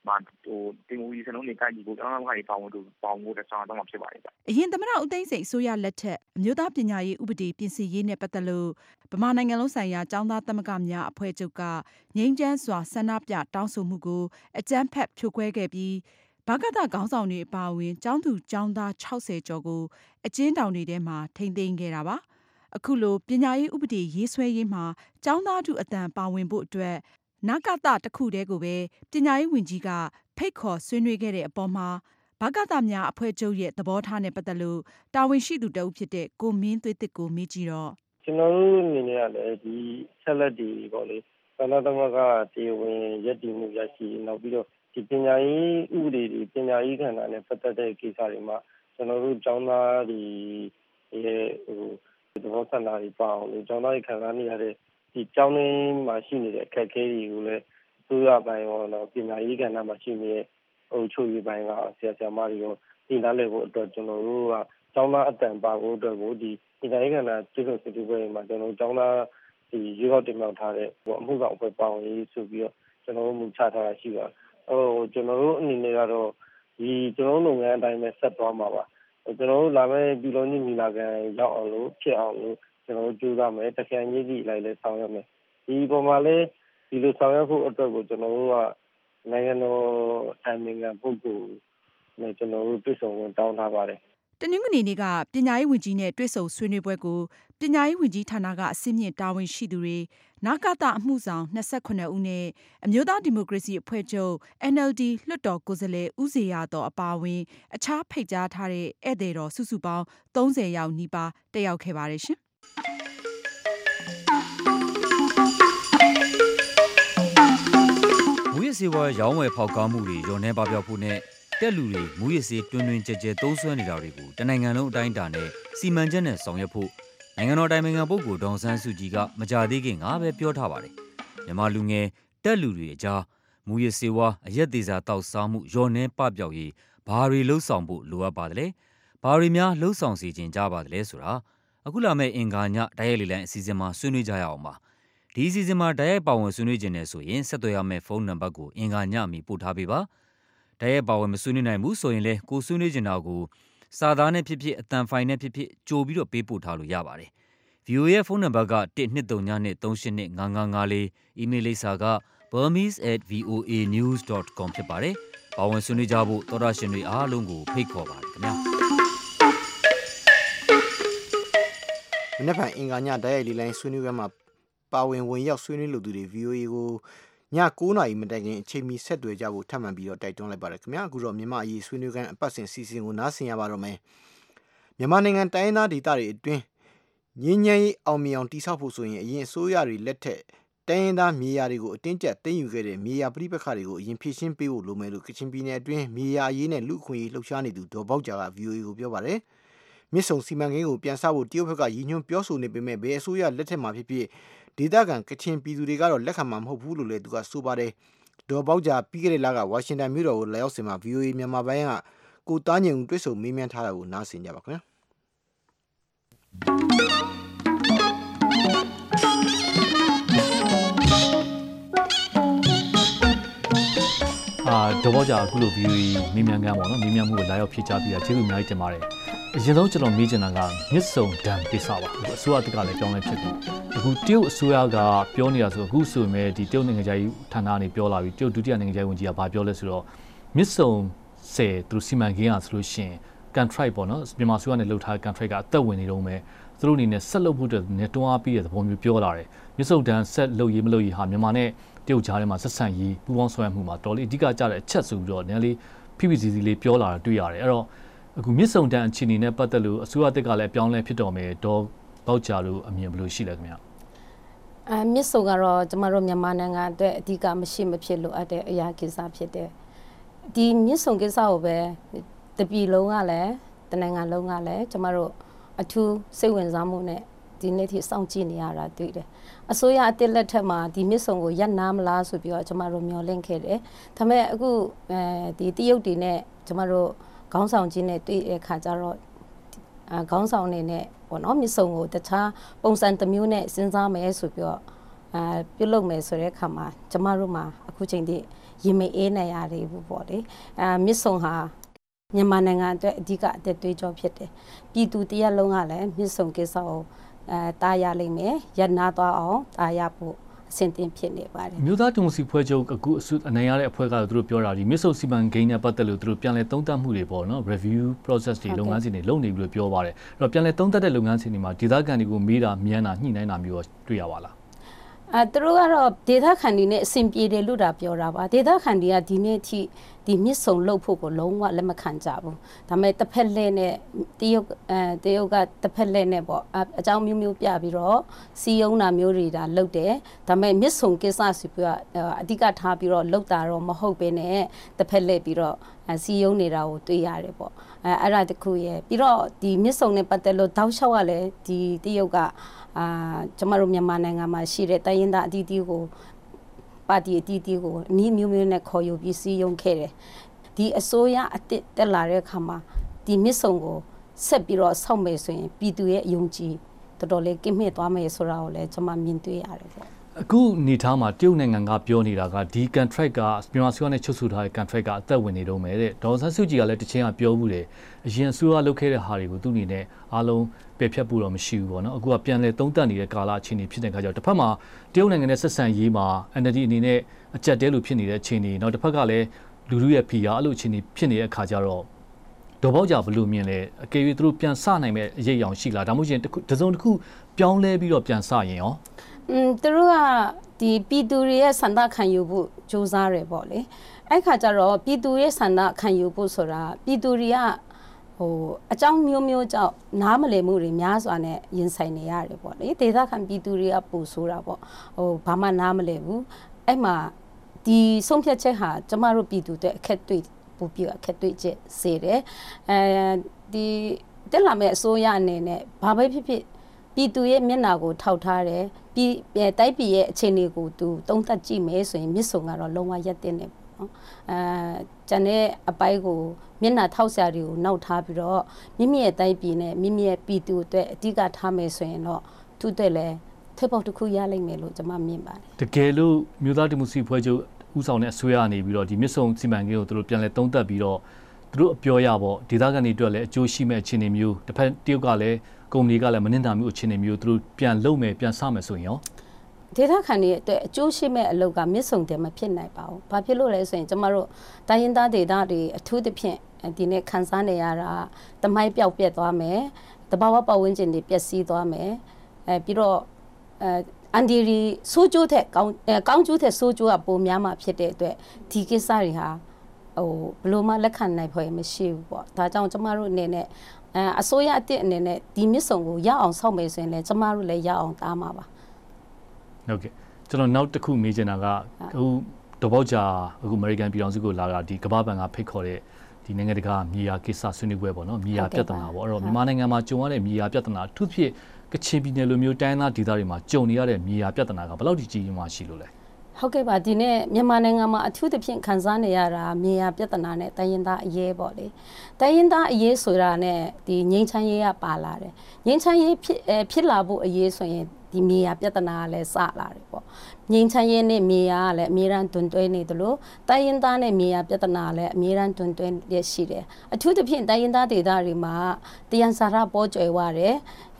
တင်ငူကြီးစလုံးတွေကိုကျောင်းသားတွေပေါင်းဖို့ဆောင်တော့မှာဖြစ်ပါတယ်ဗျ။အရင်သမ္မတဦးသိန်းစိန်အစိုးရလက်ထက်အမျိုးသားပညာရေးဥပဒေပြင်ဆင်ရေးနဲ့ပတ်သက်လို့ဗမာနိုင်ငံလုံးဆိုင်ရာကျောင်းသားသမဂ္ဂများအဖွဲ့ချုပ်ကငြိမ်းချမ်းစွာဆန္ဒပြတောင်းဆိုမှုကိုအကြမ်းဖက်ဖြိုခွဲခဲ့ပြီးဗကသခေါင်းဆောင်တွေအပါအဝင်ကျောင်းသူကျောင်းသား60ကျော်ကိုအကျဉ်းထောင်တွေထဲမှာထိန်းသိမ်းခဲ့တာပါ။အခုလိုပညာရေးဥပဒေရေးဆွဲရေးမှာကျောင်းသားထုအသံပါဝင်ဖို့အတွက်နကသတစ်ခုတည်းကိုပဲပညာရေးဝန်ကြီးကဖိတ်ခေါ်ဆွေးနွေးခဲ့တဲ့အပေါ်မှာဗကသများအဖွဲ့ချုပ်ရဲ့သဘောထားနဲ့ပတ်သက်လို့တာဝန်ရှိသူတဦးဖြစ်တဲ့ကိုမင်းသွေးသစ်ကိုမေးကြည့်တော့ကျွန်တော်တို့အနေနဲ့ကလည်းဒီဆက်လက်တွေပေါ့လေဆန္ဒသမဂ္ဂတရားဝင်ရည်တည်မှုရရှိနောက်ပြီးတော့ဒီပညာရေးဥပဒေတွေပညာရေးခန္ဓာနဲ့ပတ်သက်တဲ့ကိစ္စတွေမှာကျွန်တော်တို့ကျောင်းသားတွေရဲ့သဘောဆန္ဒတွေပါအောင်လို့ကျောင်းသားတွေခံစားနေရတဲ့ဒီကျောင်းထဲမှာရှိနေတဲ့အခက်အခဲတွေကိုလည်းသူရပိုင်းရောတော့ပညာရေးကဏ္ဍမှာရှိနေတဲ့အုပ်ချုပ်ရေးပိုင်းကဆရာဆရာမတွေရောဒီနားလည်ဖို့အတွက်ကျွန်တော်တို့ကကျောင်းသားအတန်ပါဖို့အတွက်ကိုဒီပညာရေးကဏ္ဍတိကျစစ်တီပွဲမှာကျွန်တော်ကျောင်းသားဒီရွေးကောက်တင်မြှောက်ထားတဲ့အမှုဆောင်အဖွဲ့ပါဝင်ရေးဆိုပြီးတော့ကျွန်တော်တို့မူချထားတာရှိပါတယ်ကျွန်တော်တို့အနေနဲ့ကတော့ဒီကျွန်တော်တို့လုပ်ငန်းအတိုင်းပဲဆက်သွားမှာပါကျွန်တော်တို့လာမယ့်ပြည်လုံးညီလာခံရောက်အောင်လို့ဖြစ်အောင်လို့ကျွန်တော်တို့ကြိုးစားမယ်တခိုင်ကြီးကြီးလိုက်လဲဆောင်ရမယ်ဒီပုံမှာလဲဒီလိုဆောင်ရွက်ဖို့အတွက်ကိုကျွန်တော်တို့ကနိုင်ငံတော်အမြင့်ကပုဂ္ဂိုလ်နဲ့ကျွန်တော်တို့တွေ့ဆုံဝင်တောင်းထားပါတယ်တနင်္ဂနွေနေ့ကပညာရေးဝန်ကြီးနဲ့တွေ့ဆုံဆွေးနွေးပွဲကိုပညာရေးဝန်ကြီးဌာနကအစိမြင့်တာဝန်ရှိသူတွေနကသအမှုဆောင်28ဦးနဲ့အမျိုးသားဒီမိုကရေစီအဖွဲ့ချုပ် NLD လွှတ်တော်ကိုယ်စားလှယ်ဦးဇေယျတော်အပါအဝင်အခြားဖိတ်ကြားထားတဲ့ဧည့်သည်တော်စုစုပေါင်း30ယောက်နီးပါးတက်ရောက်ခဲ့ပါတယ်ရှင်မူရစေဝါရောင်းဝယ်ဖောက်ကားမှုတွေရောနှဲပပျောက်ဖို့နဲ့တက်လူတွေမူရစေတွင်တွင်ကြဲကြဲသုံးစွဲနေတာတွေကိုတနိုင်ငံလုံးအတိုင်းအတာနဲ့စီမံချက်နဲ့ဆောင်ရွက်ဖို့နိုင်ငံတော်တိုင်ပင်ခံပုဂ္ဂိုလ်ဒေါ်ဆန်းစုကြည်ကမကြာသေးခင်ကပဲပြောထားပါတယ်။မြန်မာလူငယ်တက်လူတွေအကြားမူရစေဝါအရက်သေးစာတောက်စားမှုရောနှဲပပျောက်ရေးဘာတွေလှုပ်ဆောင်ဖို့လိုအပ်ပါတယ်လဲ။ဘာတွေများလှုပ်ဆောင်စီခြင်းကြပါတယ်လဲဆိုတာအခုလာမယ့်အင်္ဂါညတိုက်ရိုက်လေလံအစီအစဉ်မှာဆွေးနွေးကြရအောင်ပါ။ဒီအစီအစဉ်မှာတိုက်ရိုက်ပါဝင်ဆွေးနွေးခြင်းနဲ့ဆိုရင်ဆက်သွယ်ရမယ့်ဖုန်းနံပါတ်ကိုအင်္ဂါညမီပို့ထားပေးပါ။တိုက်ရိုက်ပါဝင်မဆွေးနွေးနိုင်ဘူးဆိုရင်လည်းကိုဆွေးနွေးခြင်းတာကိုစာသားနဲ့ဖြစ်ဖြစ်အသံဖိုင်နဲ့ဖြစ်ဖြစ်ကြိုပြီးတော့ပေးပို့ထားလို့ရပါတယ်။ VOA ရဲ့ဖုန်းနံပါတ်က12393855554အီးမေးလ်လိပ်စာက burmese@voanews.com ဖြစ်ပါတယ်။ပါဝင်ဆွေးနွေးကြဖို့သောတာရှင်တွေအားလုံးကိုဖိတ်ခေါ်ပါတယ်ခင်ဗျာ။မနေ့ကအင်္ဂါညတိုက်ရိုက်လေလိုင်းဆွေးနွေးပွဲမှာပါဝင်ရောက်ဆွေးနွေးလူသူတွေ VOA ကိုည9:00 နာရီမတိုင်ခင်အချိန်မီဆက်သွယ်ကြဖို့ထပ်မံပြီးတော့တိုက်တွန်းလိုက်ပါတယ်ခင်ဗျာအခုတော့မြန်မာအရေးဆွေးနွေးခန်းအပတ်စဉ်စီစဉ်ကိုနားဆင်ရပါတော့မယ်မြန်မာနိုင်ငံတိုင်းသားဒေသတွေအတွင်းငြိမ်းချမ်းရေးအောင်မြင်အောင်တည်ဆောက်ဖို့ဆိုရင်အရင်အစိုးရတွေလက်ထက်တိုင်းရင်းသားမြေယာတွေကိုအတင်းကျပ်သိမ်းယူခဲ့တဲ့မြေယာပြိပခါတွေကိုအရင်ဖြည့်ရှင်းပေးဖို့လိုမယ်လို့ကချင်ပြည်နယ်အတွင်းမြေယာအရေးနဲ့လူ့အခွင့်အရေးလှုပ်ရှားနေသူဒေါ်ပေါက်ကြာက VOA ကိုပြောပါတယ်မြစ်ဆုံစီမံကိန်းကိုပြန်ဆဖို့တရုတ်ဘက်ကရည်ညွှန်းပြောဆိုနေပေမဲ့ဘယ်အစိုးရလက်ထက်မှာဖြစ်ဖြစ်ဒေသခံကချင်ပြည်သူတွေကတော့လက်ခံမှာမဟုတ်ဘူးလို့လည်းသူကဆိုပါတယ်ဒေါ်ပေါက်ကြာပြီးခဲ့တဲ့လကဝါရှင်တန်မြို့တော်ကိုလာရောက်စင်မှာ VOA မြန်မာပိုင်းကကိုသားညင်ဦးတွေ့ဆုံမေးမြန်းထားတာကိုနားဆင်ကြပါခင်ဗျာဒေါ်ပေါက်ကြာအခုလို VOA မေးမြန်းခန်းပေါ့နော်မေးမြန်းမှုကိုလာရောက်ဖြေကြားပြီးတာကျေးဇူးအများကြီးတင်ပါတယ်အရင်ဆုံးကျွန်တော်မေးချင်တာကမြစ်ဆုံဒမ်ကိစ္စပါအစိုးရတက်ကလည်းပြောင်းလဲဖြစ်ပြီအခုတရုတ်အစိုးရကပြောနေတာဆိုအခုဆိုရင်ဒီတရုတ်နိုင်ငံသားကြီးဌာနကနေပြောလာပြီတရုတ်ဒုတိယနိုင်ငံသားဝန်ကြီးကဘာပြောလဲဆိုတော့မြစ်ဆုံဆယ်သူစီမံကိန်းအားဆိုလို့ရှိရင် contract ပေါ့နော်မြန်မာအစိုးရနဲ့လုပ်ထားတဲ့ contract ကအသက်ဝင်နေတော့မယ်သူတို့အနေနဲ့ဆက်လုပ်ဖို့အတွက်နဲ့တွန်းအားပေးတဲ့သဘောမျိုးပြောလာတယ်မြစ်ဆုံဒမ်ဆက်လုပ်ရေးမလုပ်ရေးဟာမြန်မာနဲ့တရုတ်ကြားထဲမှာဆက်ဆံရေးပူးပေါင်းဆောင်ရွက်မှုမှာတော်လေးအဓိကကျတဲ့အချက်ဆိုပြီးတော့နည်းလေး PPCC လေးပြောလာတာတွေ့ရတယ်အဲ့တော့အခုမြစ်ဆုံတန်အခြေအနေနဲ့ပတ်သက်လို့အစိုးရတက်ကလည်းပြောင်းလဲဖြစ်တော်မယ်ဒေါ်ပေါက်ကြာလို့အမြင်ဘယ်လိုရှိလဲခင်ဗျမြစ်ဆုံကတော့ကျမတို့မြန်မာနိုင်ငံအတွက်အဓိကမရှိမဖြစ်လို့အပ်တဲ့အရာကိစ္စဖြစ်တယ်ဒီမြစ်ဆုံကိစ္စကိုပဲတပြည်လုံးကလည်းတနိုင်ငံလုံးကလည်းကျမတို့အထူးစိတ်ဝင်စားမှုနဲ့ဒီနေ့ထိစောင့်ကြည့်နေရတာတွေ့တယ်အစိုးရအသစ်လက်ထက်မှာဒီမြစ်ဆုံကိုရပ်နားမလားဆိုပြီးတော့ကျမတို့မျှော်လင့်ခဲ့တယ်ဒါပေမဲ့အခုဒီတရုတ်တွေနဲ့ကျမတို့ခေါင်းဆောင်ကြီးနဲ့တွေ့တဲ့အခါကျတော့ခေါင်းဆောင်နေနဲ့ပေါ့နော်မြစ်ဆုံကိုတခြားပုံစံတစ်မျိုးနဲ့စဉ်းစားမယ်ဆိုပြီးတော့ပြုလုပ်မယ်ဆိုတဲ့အခါမှာကျမတို့မှာအခုချိန်ထိရင်မအေးနိုင်ရသေးဘူးပေါ့လေမြစ်ဆုံဟာမြန်မာနိုင်ငံအတွက်အဓိကအသက်သွေးကြောဖြစ်တယ်ပြည်သူတရက်လုံးကလည်းမြစ်ဆုံကိစ္စကိုတားရလိမ့်မယ်ရနာသွားအောင်တားရဖို့အဆင်သင့်ဖြစ်နေပါတယ်မြို့သားဒီမိုကရေစီဖွဲ့ချုပ်အခုအနိုင်ရတဲ့အဖွဲ့ကတော့သူတို့ပြောတာဒီမြစ်ဆုံစီမံကိန်းနဲ့ပတ်သက်လို့သူတို့ပြန်လည်သုံးသပ်မှုတွေပေါ့နော် review process တွေလုပ်ငန်းစဉ်တွေလုပ်နေပြီလို့ပြောပါတယ်အဲ့တော့ပြန်လည်သုံးသပ်တဲ့လုပ်ငန်းစဉ်တွေမှာဒေသခံတွေကိုမေးတာမြန်းတာညှိနှိုင်းတာမျိုးတွေ့ရပါလားသူတို့ကတော့ဒေသခံတွေနဲ့အဆင်ပြေတယ်လို့တာပြောတာပါဒေသခံတွေကဒီနေ့ထိဒီမြစ်ဆုံလှုပ်ဖို့ကိုလုံးဝလက်မခံကြဘူးဒါပေမဲ့တစ်ဖက်လက်နဲ့တရုတ်ကတစ်ဖက်လက်နဲ့ပေါ့အကြောင်းမျိုးမျိုးပြပြီးတော့စီယုံတာမျိုးတွေဒါလှုပ်တယ်ဒါပေမဲ့မြစ်ဆုံကိစ္စစီပြအဓိကထားပြီးတော့လှုပ်တာတော့မဟုတ်ဘဲနဲ့တစ်ဖက်လက်ပြီးတော့စီယုံနေတာကိုတွေ့ရတယ်ပေါ့အဲ့ဒါတခုရဲ့ပြီးတော့ဒီမြစ်ဆုံနဲ့ပတ်သက်လို့တောက်လျှောက်ကလည်းဒီတရုတ်ကကျမတို့မြန်မာနိုင်ငံမှာရှိတဲ့တိုင်းရင်းသားအသီးသီးကိုပါတီအသီးသီးကိုအနည်းမျိုးမျိုးနဲ့ခေါ်ယူပြီးစီးရုံခဲ့တယ်ဒီအစိုးရအတစ်တက်လာတဲ့အခါမှာဒီမြစ်ဆုံကိုဆက်ပြီးတော့ဆောက်မယ်ဆိုရင်ပြည်သူရဲ့အယုံကြည်တော်တော်လေးကင်းမဲ့သွားမယ်ဆိုတာကိုလည်းကျွန်မမြင်တွေ့ရတယ်ပေါ့အခုနေထားမှာတရုတ်နိုင်ငံကပြောနေတာကဒီ contract ကမြန်မာစီးပွားနဲ့ချုပ်ဆိုထားတဲ့ contract ကအသက်ဝင်နေတော့မယ်တဲ့ဒေါ်ဆန်းစုကြည်ကလည်းတစ်ချိန်ကပြောဘူးတယ်အရင်အစိုးရလုပ်ခဲ့တဲ့ဟာတွေကိုသူ့အနေနဲ့အားလုံးပယ်ဖြတ်ဖို့တော့မရှိဘူးပေါ့နော်အခုကပြန်လဲသုံးသပ်နေတဲ့ကာလအခြေအနေဖြစ်တဲ့ခါကျတော့တစ်ဖက်မှာတရုတ်နိုင်ငံနဲ့ဆက်ဆံရေးမှာ NLD အနေနဲ့အကြက်တဲလို့ဖြစ်နေတဲ့အခြေအနေနောက်တစ်ဖက်ကလည်းလူလူရဲ့ PR အဲ့လိုအခြေအနေဖြစ်နေတဲ့အခါကျတော့ဒေါ်ပေါက်ကြဘလို့မြင်လဲအကယ်၍သူတို့ပြန်စနိုင်မဲ့အရေးအယောင်ရှိလားဒါမှမဟုတ်ရင်တစုံတစ်ခုပြောင်းလဲပြီးတော့ပြန်စရင်ရောသူတို့ကဒီပြည်သူတွေရဲ့ဆန္ဒခံယူဖို့စူးစမ်းရပေါ့လေအဲ့ခါကျတော့ပြည်သူရဲ့ဆန္ဒခံယူဖို့ဆိုတာပြည်သူတွေကအကြောင်းမျိုးမျိုးကြောင့်နားမလည်မှုတွေများစွာနဲ့ရင်ဆိုင်နေရတယ်ပေါ့လေဒေသခံပြည်သူတွေကပူဆိုးတာပေါ့ဘာမှနားမလည်ဘူးအဲ့မှာဒီဆုံးဖြတ်ချက်ဟာကျမတို့ပြည်သူတွေအခက်တွေ့ပူပြီးအခက်တွေ့ချက်စေတယ်ဒီတက်လာမဲ့အစိုးရအနေနဲ့ဘာပဲဖြစ်ဖြစ်ပြည်သူရဲ့မျက်နှာကိုထောက်ထားတယ်ပြည်တိုက်ပြည်ရဲ့အခြေအနေကိုသူသုံးသပ်ကြည့်မယ်ဆိုရင်မြစ်ဆုံကတော့လုံးဝရက်တင်နေပေါ့နော်ကျန်တဲ့အပိုင်းကိုမျက်နှာထောက်ဆရာတွေကိုနောက်ထားပြီးတော့မိမိရဲ့တိုက်ပြည်နဲ့မိမိရဲ့ပြည်သူအတွက်အဓိကထားမယ်ဆိုရင်တော့သူ့အတွက်လည်းထပ်ပေါက်တစ်ခုရလိမ့်မယ်လို့ကျွန်မမြင်ပါတယ်တကယ်လို့မြို့သားဒီမိုကရေစီဖွဲ့ချုပ်ဦးဆောင်တဲ့အစိုးရနေပြီးတော့ဒီမြစ်ဆုံစီမံကိန်းကိုသူတို့ပြန်လဲသုံးသပ်ပြီးတော့သူတို့အပြောရပေါ့ဒေသခံတွေအတွက်လည်းအကျိုးရှိမဲ့အခြေအနေမျိုးတစ်ဖက်တရုတ်ကလည်းကုမ္ပဏီကလည်းမနှင်တာမျိုးအခြေအနေမျိုးသူတို့ပြန်လုပ်မယ်ပြန်စမယ်ဆိုရင်ရောဒေသခံတွေအတွက်အကျိုးရှိမဲ့အလုပ်ကမြစ်ဆုံတယ်မဖြစ်နိုင်ပါဘူး။ဘာဖြစ်လို့လဲဆိုရင်ကျမတို့တိုင်းရင်းသားဒေသတွေအထူးသဖြင့်ဒီနေ့ခန်းစားနေရတာတမိုင်းပြောက်ပြက်သွားမယ်။တဘာဝပတ်ဝန်းကျင်တွေပျက်စီးသွားမယ်။ပြီးတော့အန်ဒီရီဆိုးကျိုးတဲ့ကောင်းကျိုးတဲ့ဆိုးကျိုးကပိုများမှဖြစ်တဲ့အတွက်ဒီကိစ္စတွေဟာဘယ်လိုမှလက်ခံနိုင်ဖွယ်မရှိဘူးပေါ့။ဒါကြောင့်ကျမတို့အနေနဲ့အစိုးရအသစ်အနေနဲ့ဒီမြစ်ဆုံကိုရအောင်ဆောက်မယ်ဆိုရင်လည်းကျမတို့လည်းရအောင်တားမှာပါဟုတ်ကဲ့ကျွန်တော်နောက်တစ်ခုမေးချင်တာကအခုဒေါ်ပေါက်ကြာအခုအမေရိကန်ပြည်ထောင်စုကိုလာတာဒီကမ္ဘာ့ဘဏ်ကဖိတ်ခေါ်တဲ့ဒီနိုင်ငံတကာမြေယာကိစ္စဆွေးနွေးပွဲပေါ့နော်မြေယာပြဿနာပေါ့အဲ့တော့မြန်မာနိုင်ငံမှာကြုံရတဲ့မြေယာပြဿနာအထူးဖြင့်ကချင်ပြည်နယ်လိုမျိုးတိုင်းသားဒေသတွေမှာကြုံနေရတဲ့မြေယာပြဿနာကဘယ်လောက်ကြီးကြီးမားရှိလို့လဲဟုတ်ကဲ့ပါဒီနေ့မြန်မာနိုင်ငံမှာအထူးသဖြင့်ခန်းစားနေရတာမြေယာပြဿနာနဲ့တိုင်းရင်းသားအရေးပေါ့လေတိုင်းရင်းသားအရေးဆိုတာနဲ့ဒီငြိမ်းချမ်းရေးကပါလာတယ်ငြိမ်းချမ်းရေးဖြစ်လာဖို့အရေးဆိုရင်ဒီမြေယာပြဿနာကလည်းစလာတယ်ပေါ့ငြိမ်းချမ်းရေးနဲ့မြေယာကလည်းအမြဲတမ်းတွင်တွဲနေတယ်လို့တိုင်းရင်းသားနဲ့မြေယာပြဿနာကလည်းအမြဲတမ်းတွင်တွဲရရှိတယ်အထူးသဖြင့်တိုင်းရင်းသားဒေသတွေမှာတရားစာရပေါ်ကျွယ်ဝတယ်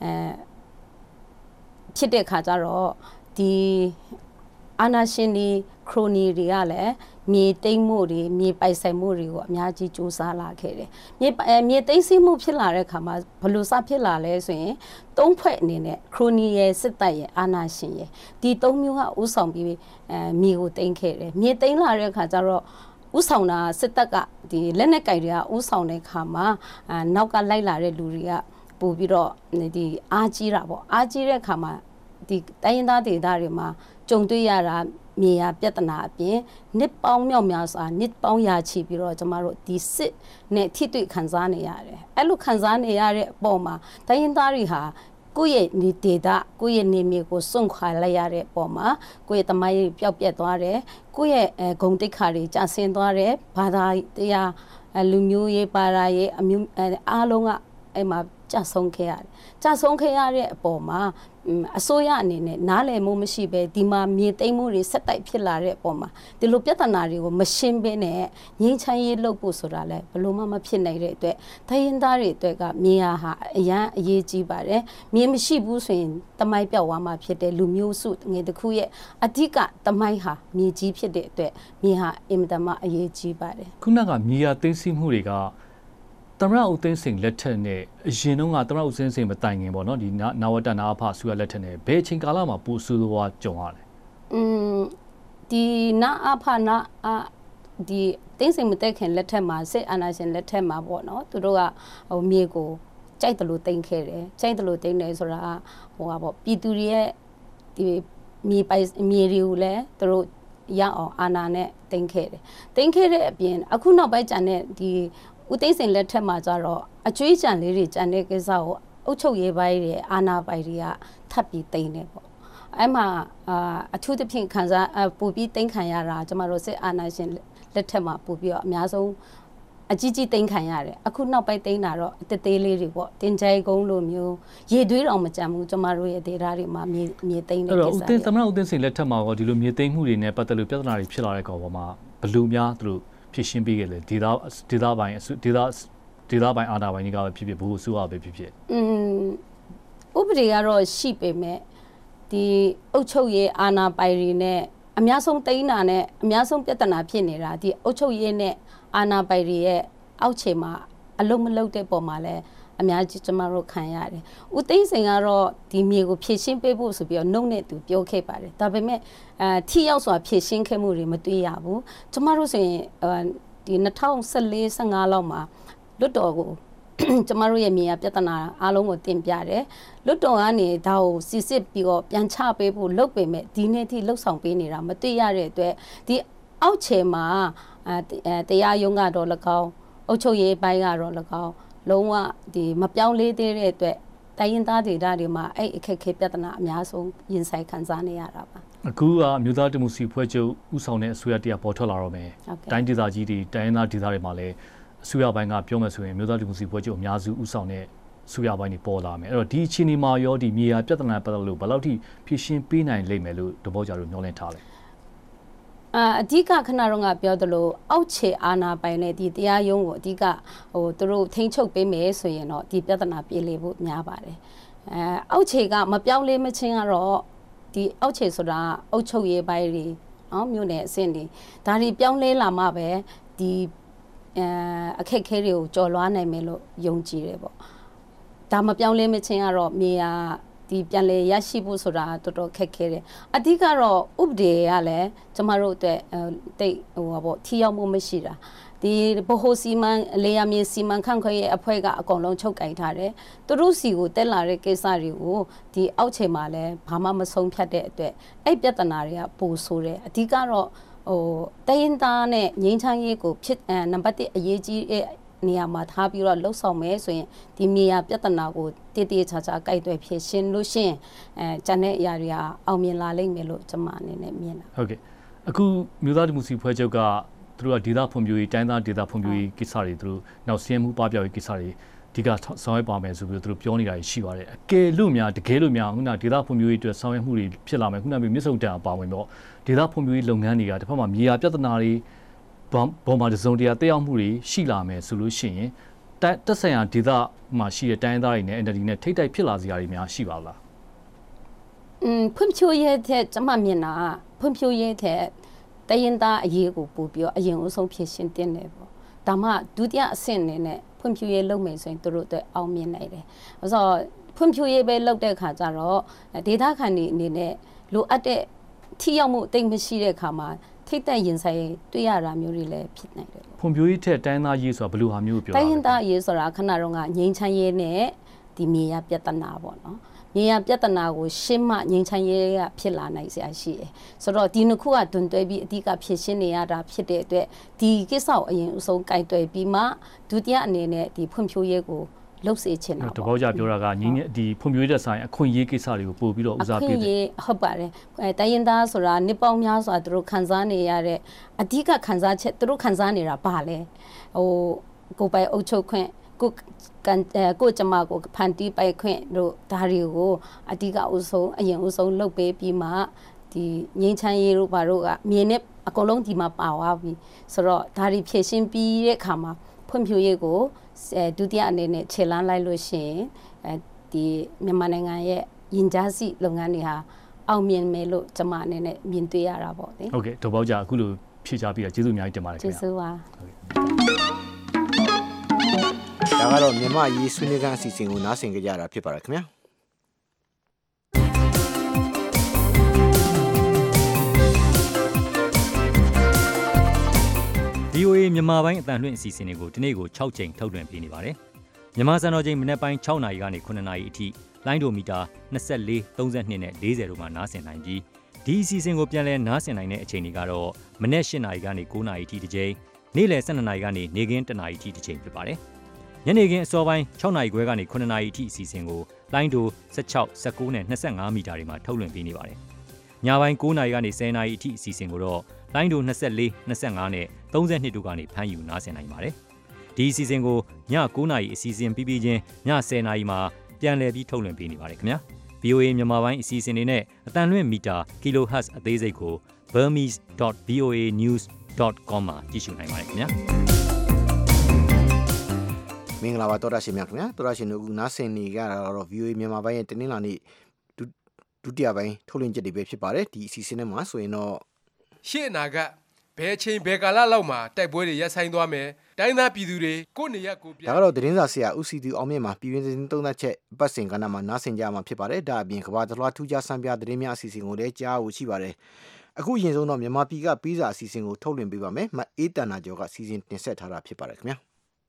ဖြစ်တဲ့ခါကျတော့ဒီအာနာရှင်ဒီခရိုနီတွေကလည်းမြေသိမ်းမှုတွေမြေပိုက်ဆိုင်မှုတွေကိုအများကြီးစူးစမ်းလာခဲ့တယ်မြေသိမ်းဆည်းမှုဖြစ်လာတဲ့အခါမှာဘယ်လိုစဖြစ်လာလဲဆိုရင်သုံးဖွဲ့အနေနဲ့ခရိုနီရဲ့စစ်တပ်ရဲ့အာနာရှင်ရဲ့ဒီသုံးမျိုးကဥဆောင်ပြီးမြေကိုသိမ်းခဲ့တယ်မြေသိမ်းလာတဲ့အခါကျတော့ဥဆောင်တာစစ်တပ်ကဒီလက်နက်ကိုင်တွေကဥဆောင်တဲ့အခါမှာနောက်ကလိုက်လာတဲ့လူတွေကပို့ပြီးတော့ဒီအားကြီးတာပေါ့အားကြီးတဲ့အခါမှာဒီတိုင်းရင်းသားဒေသတွေမှာကြုံတွေ့ရတာမြေယာပြဿနာအပြင်နှစ်ပေါင်းမြောက်များစွာနှစ်ပေါင်းရာချီပြီးတော့ကျမတို့ဒီစစ်နဲ့ထိတွေ့ခံစားနေရတယ်အဲ့လိုခံစားနေရတဲ့အပေါ်မှာတိုင်းရင်းသားတွေဟာကိုယ့်ရဲ့နေဒေသကိုယ့်ရဲ့နေမြေကိုစွန့်ခွာလိုက်ရတဲ့အပေါ်မှာကိုယ့်ရဲ့တမိုင်းပျောက်ပြက်သွားတယ်ကိုယ့်ရဲ့ဂုဏ်သိက္ခာတွေကျဆင်းသွားတယ်ဘာသာတရားလူမျိုးရေးပါရာရေးအမျိုးအားလုံးကအဲ့မှာကြဆုံးခဲ့ရတယ်ကြဆုံးခဲ့ရတဲ့အပေါ်မှာအစိုးရအနေနဲ့နားလည်မှုမရှိပဲဒီမှာမြေသိမ်းမှုတွေဆက်တိုက်ဖြစ်လာတဲ့အပေါ်မှာဒီလိုပြဿနာတွေကိုမရှင်းဘဲနဲ့ငြိမ်းချမ်းရေးလုပ်ဖို့ဆိုတာလဲဘယ်လိုမှမဖြစ်နိုင်တဲ့အတွက်တိုင်းရင်းသားတွေအတွက်ကမြေဟာအရန်အရေးကြီးပါတယ်မြေမရှိဘူးဆိုရင်တမိုင်းပြောက်သွားမှာဖြစ်တဲ့လူမျိုးစုငယ်တစ်ခုရဲ့အဓိကတမိုင်းဟာမြေကြီးဖြစ်တဲ့အတွက်မြေဟာအင်မတန်မှအရေးကြီးပါတယ်ခုနကမြေယာသိမ်းဆည်းမှုတွေကသမရဦးသိန်းစိန်လက်ထက်နဲ့အရင်တုန်းကသမရဦးသိန်းစိန်မတိုင်ခင်ပေါ့နော်ဒီနာဝတ္တနာအဖဆူရလက်ထက်နဲ့ဘယ်အချိန်ကာလမှာပူဆူသွားကြုံရတယ်ဒီနာအဖနာဒီသိန်းစိန်မတက်ခင်လက်ထက်မှာစစ်အာဏာရှင်လက်ထက်မှာပေါ့နော်သူတို့ကဟိုမြေကိုကြိုက်တယ်လို့သိမ်းခဲ့တယ်ကြိုက်တယ်လို့သိမ်းတယ်ဆိုတာဟိုပါပေါ့ပြည်သူတွေရဲ့ဒီမြေပိုင်မြေတွေကိုလည်းသူတို့ရအောင်အာဏာနဲ့သိမ်းခဲ့တယ်သိမ်းခဲ့တဲ့အပြင်အခုနောက်ပိုင်းကျန်တဲ့ဒီဦးသိန်းစိန်လက်ထက်မှာကျတော့အကျွေးကြံလေးတွေကြံတဲ့ကိစ္စကိုအုပ်ချုပ်ရေးပိုင်းတွေအာဏာပိုင်တွေကထပ်ပြီးသိမ်းတယ်ပေါ့အဲ့မှာအထူးသဖြင့်ခံစားပူပြီးသိမ်းခံရတာကျမတို့စစ်အာဏာရှင်လက်ထက်မှာပူပြီးတော့အများဆုံးအကြီးကြီးသိမ်းခံရတယ်အခုနောက်ပိုင်းသိမ်းတာတော့အတသေးလေးတွေပေါ့တင်ကြိုင်ကုန်းလိုမျိုးရေသွေးတော်မကြံဘူးကျမတို့ရဲ့ဒေတာတွေမှာမြေသိမ်းတဲ့ကိစ္စအဲ့တော့သမရဦးသိန်းစိန်လက်ထက်မှာရောဒီလိုမြေသိမ်းမှုတွေနဲ့ပတ်သက်လို့ပြဿနာတွေဖြစ်လာတဲ့ကောင်ပေါ်မှာဘလူများသူတို့ဖြည့်ရှင်းပေးခဲ့လေဒေတာပိုင်းအာဏာပိုင်းတွေကပဲဖြစ်ဖြစ်ဘူးစုရပဲဖြစ်ဖြစ်ဥပဒေကတော့ရှိပေမဲ့ဒီအုပ်ချုပ်ရေးအာဏာပိုင်တွေနဲ့အများဆုံးတိန်းတာနဲ့အများဆုံးပြဿနာဖြစ်နေတာဒီအုပ်ချုပ်ရေးနဲ့အာဏာပိုင်တွေရဲ့အောက်ခြေမှာအလုံးမလုံးတဲ့ပုံမှာလဲအများကြီးကျမတို့ခံရတယ်။ဦးသိန်းစိန်ကတော့ဒီမြေကိုဖြည့်ရှင်းပေးဖို့ဆိုပြီးတော့နှုတ်နဲ့သူပြောခဲ့ပါတယ်။ဒါပေမဲ့ထိရောက်စွာဖြည့်ရှင်းခဲ့မှုတွေမတွေ့ရဘူး။ကျမတို့ဆိုရင်ဒီ2014-15လောက်မှာလွတ်တော်ကိုကျမတို့ရဲ့မြေယာပြဿနာအားလုံးကိုတင်ပြတယ်လွတ်တော်ကနေဒါကိုစစ်စစ်ပြီးတော့ပြန်ချပေးဖို့လုပ်ပေမဲ့ဒီနေ့ထိလှုပ်ဆောင်ပေးနေတာမတွေ့ရတဲ့အတွက်ဒီအောက်ခြေမှာတရားရုံးကတော့၎င်းအုပ်ချုပ်ရေးပိုင်းကတော့၎င်းလုံးဝဒီမပြောင်းလဲသေးတဲ့အတွက်တိုင်းရင်းသားဒေသတွေမှာအဲ့အခက်အခဲပြဿနာအများဆုံးရင်ဆိုင်ခံစားနေရတာပါအခုကမြို့သားဒီမိုကရေစီဖွဲ့ချုပ်ဥဆောင်တဲ့အစိုးရတရားပေါ်ထွက်လာတော့မယ်တိုင်းဒေသကြီးတွေတိုင်းရင်းသားဒေသတွေမှာလည်းအစိုးရပိုင်းကပြောမယ်ဆိုရင်မြို့သားဒီမိုကရေစီဖွဲ့ချုပ်အများစုဥဆောင်တဲ့ဆိုရပိုင်းတွေပေါ်လာမယ်အဲ့တော့ဒီအခြေအနေမှာရောဒီမြေယာပြဿနာပတ်သက်လို့ဘယ်လောက်ထိဖြေရှင်းပေးနိုင်လိမ့်မယ်လို့တဘောကြလို့ညှော်လင့်ထားလဲအဓိကခဏတော့ကပြောသလိုအောက်ခြေအာဏာပိုင်နဲ့ဒီတရားရုံးကိုအဓိကဟိုသူတို့ထိန်းချုပ်ပေးမယ်ဆိုရင်တော့ဒီပြဿနာပြေလည်ဖို့များပါတယ်အောက်ခြေကမပြောင်းလဲမချင်းကတော့ဒီအောက်ခြေဆိုတာအုပ်ချုပ်ရေးပိုင်းတွေနော်မြို့နယ်အဆင့်တွေဒါတွေပြောင်းလဲလာမှပဲဒီအခက်ခဲတွေကိုကြော်လွှားနိုင်မယ်လို့ယုံကြည်တယ်ပေါ့ဒါမပြောင်းလဲမချင်းကတော့မြေယာဒီပြန်လေရရှိဖို့ဆိုတာတော်တော်ခက်ခဲတယ်အဓိကတော့ဥပဒေကလည်းကျမတို့အတွက်တိတ်ဟိုပါပေါ့ထိရောက်မှုမရှိတာဒီဘဟိုစီမံလေယာမြေစီမံခန့်ခွဲရေးအဖွဲ့ကအကုန်လုံးချုပ်ကင်ထားတယ်သူတို့စီကိုတက်လာတဲ့ကိစ္စတွေကိုဒီအောက်ခြေမှာလည်းဘာမှမဆုံးဖြတ်တဲ့အတွက်အဲ့ပြဿနာတွေကပိုဆိုးတယ်အဓိကတော့ဟိုတိုင်းရင်းသားနဲ့ငြိမ်းချမ်းရေးကိုဖြစ်နံပါတ်1အရေးကြီးနေရာမှာထားပြီးတော့လှုပ်ဆောင်မယ်ဆိုရင်ဒီမြေယာပြဿနာကိုတည်တည်ချာချာကြိုက်တွေ့ဖြစ်ရှင်းလို့ရှင်ကျန်တဲ့အရာတွေကအောင်မြင်လာလိမ့်မယ်လို့ကျွန်မအနေနဲ့မြင်တာဟုတ်ကဲ့အခုမြို့သားဒီမိုကရေစီဖွဲ့ချုပ်ကသူတို့ကဒေသဖွံ့ဖြိုးရေးတိုင်းသားဒေသဖွံ့ဖြိုးရေးကိစ္စတွေသူတို့နောက်စီးမှုပပျောက်ရေးကိစ္စတွေအဓိကဆောင်ရွက်ပါမယ်ဆိုပြီးသူတို့ပြောနေတာရှိပါတယ်အကယ်လို့များတကယ်လို့များခုနဒေသဖွံ့ဖြိုးရေးအတွက်ဆောင်ရွက်မှုတွေဖြစ်လာမယ်ခုနမျိုးမြစ်ဆုံတန်အပါဝင်ပေါ့ဒေသဖွံ့ဖြိုးရေးလုပ်ငန်းတွေကတစ်ဖက်မှာမြေယာပြဿနာတွေဘောမှာတစုံတရာတက်ရောက်မှုတွေရှိလာမယ်ဆိုလို့ရှိရင်တက်ဆိုင်ရာဒေသမှာရှိတဲ့တိုင်းသားတွေနဲ့ entity နဲ့ထိတိုက်ဖြစ်လာစရာတွေများရှိပါလားဖွံ့ဖြိုးရေးတဲ့ကျမမြင်တာဖွံ့ဖြိုးရေးတဲ့တိုင်းရင်းသားအရေးကိုပို့ပြီးတော့အရင်အဆုံးဖြစ်ရှင်းတင်တယ်ပေါ့ဒါမှဒုတိယအဆင့်အနေနဲ့ဖွံ့ဖြိုးရေးလုပ်မယ်ဆိုရင်တို့အတွက်အောင်မြင်နိုင်တယ်ဆိုတော့ဖွံ့ဖြိုးရေးပဲလုပ်တဲ့အခါကျတော့ဒေသခံတွေအနေနဲ့လိုအပ်တဲ့ထိရောက်မှုအသိမရှိတဲ့အခါမှာထိတ်တဲ့ရင်ဆိုင်တွေ့ရတာမျိုးတွေလည်းဖြစ်နိုင်တယ်ဖွံ့ဖြိုးရေးထက်တိုင်းသားရေးဆိုတာဘယ်လိုဟာမျိုးပြောတာလဲတိုင်းရင်းသားရေးဆိုတာခဏတော့ကငြိမ်းချမ်းရေးနဲ့ဒီမြေယာပြဿနာပေါ့နော်မြေယာပြဿနာကိုရှင်းမှငြိမ်းချမ်းရေးကဖြစ်လာနိုင်စရာရှိတယ်ဆိုတော့ဒီနှစ်ခုကတွင်တွဲပြီးအဓိကဖြစ်ရှင်းနေရတာဖြစ်တဲ့အတွက်ဒီကိစ္စကိုအရင်အဆုံးကြိုက်တွဲပြီးမှဒုတိယအနေနဲ့ဒီဖွံ့ဖြိုးရေးကိုလှုပ်စေချင်တာပေါ့တဘောကြပြောတာကညီဒီဖွံ့ဖြိုးရေးတဲ့ဆိုင်အခွင့်အရေးကိစ္စတွေကိုပို့ပြီးတော့ဦးစားပေးတယ်ဟုတ်ပါတယ်တိုင်းရင်းသားဆိုတာနှစ်ပေါင်းများစွာသူတို့ခံစားနေရတဲ့အဓိကခံစားချက်သူတို့ခံစားနေတာပါလဲဟိုကိုယ်ပိုင်အုပ်ချုပ်ခွင့်ကိုကျမကိုဖန်တီးပိုက်ခွင့်တို့ဒါတွေကိုအတိကအဆုံးအရင်အဆုံးလုပ်ပေးပြီးမှဒီငင်းချမ်းရေးတို့ဘာတို့ကမြင်းနဲ့အကုန်လုံးဒီမှာပါသွားပြီဆိုတော့ဒါတွေဖြည့်ရှင်းပြီးတဲ့အခါမှာဖွံ့ဖြိုးရေးကိုဒုတိယအနေနဲ့ခြေလှမ်းလိုက်လို့ရှိရင်ဒီမြန်မာနိုင်ငံရဲ့ရင်ကြားစီလုပ်ငန်းတွေဟာအောင်မြင်မယ်လို့ကျမအနေနဲ့မြင်တွေ့ရတာပေါ့လေဟုတ်ကဲ့ဒေါ်ပေါကြအခုလိုဖြည့်ချပြီးတော့ကျေးဇူးအများကြီးတင်ပါတယ်ခင်ဗျာကျေးဇူးပါဒါကတော့မြန်မာရေးဆွေးနွေးခန်းအစီအစဉ်ကိုနားဆင်ကြရတာဖြစ်ပါတယ်ခင်ဗျာ VOA မြန်မာပိုင်းအတန်လွှင့်အစီအစဉ်တွေကိုဒီနေ့ကို6ချိန်ထုတ်လွှင့်ပေးနေပါတယ်။မြန်မာစံတော်ချိန်မနေ့ပိုင်း6နာရီကနေ9နာရီအထိလိုင်းဒိုမီတာ24 32နဲ့40တို့မှာနားဆင်နိုင်ပြီးဒီအစီအစဉ်ကိုပြန်လည်နားဆင်နိုင်တဲ့အချိန်တွေကတော့မနေ့8နာရီကနေ9နာရီအထိတစ်ချိန်နေ့လယ်12နာရီကနေနေ့ခင်း1နာရီအထိတစ်ချိန်ဖြစ်ပါတယ်။ညနေခင်းအစောပိုင်း6နာရီခွဲကနေ9နာရီအထိအစီအစဉ်ကိုလိုင်းဒို16 19နဲ့25မီတာတွေမှာထုတ်လွှင့်ပေးနေပါတယ်။ညပိုင်း9နာရီကနေ10နာရီအထိအစီအစဉ်ကိုတော့လိုင်းဒို24 25နဲ့32တို့ကနေဖမ်းယူနားဆင်နိုင်ပါတယ်။ဒီအစီအစဉ်ကိုည9နာရီအစီအစဉ်ပြီးပြီးချင်းည10နာရီမှာပြန်လည်ပြီးထုတ်လွှင့်ပေးနေပါတယ်ခင်ဗျာ။ VOA မြန်မာပိုင်းအစီအစဉ်တွေနဲ့အတန်လွှင့်မီတာ kilohertz အသေးစိတ်ကို burmese.voanews.com မှာကြည့်ရှုနိုင်ပါတယ်ခင်ဗျာ။မင်္ဂလာပါတော်ရရှိမြခင်ဗျာတော်ရရှိတို့နားဆင်နေကြတာတော့ VOA မြန်မာပိုင်းရဲ့တင်းနှင်းလာနေ့ဒုတိယပိုင်းထုတ်လွှင့်ချက်တွေပဲဖြစ်ပါတယ်ဒီအစီအစဉ်ထဲမှာဆိုရင်တော့ရှေ့အနာကဘယ်ချိန်ဘယ်ကာလလောက်မှာတိုက်ပွဲတွေရပ်ဆိုင်းသွားမယ်တိုင်းသားပြည်သူတွေကိုနေရက်ကိုဒါကတော့သတင်းစာဆရာဦးစီသူအောင်မြင့်မှာပြည်တွင်းသတင်းသုံးသပ်ချက်ပတ်စင်ကဏ္ဍမှာနားဆင်ကြမှာဖြစ်ပါတယ်ဒါအပြင်ကဘာတလွှားထူးခြားစံပြသတင်းများအစီအစဉ်ကိုလည်းကြားဖို့ရှိပါတယ်အခုအရင်ဆုံးတော့မြန်မာပြည်ကပေးစာအစီအစဉ်ကိုထုတ်လွှင့်ပေးပါမယ်မအေးတန်နာကျော်ကစီစဉ်တင်ဆက်ထားတာဖြစ်ပါတယ်ခင်ဗျာ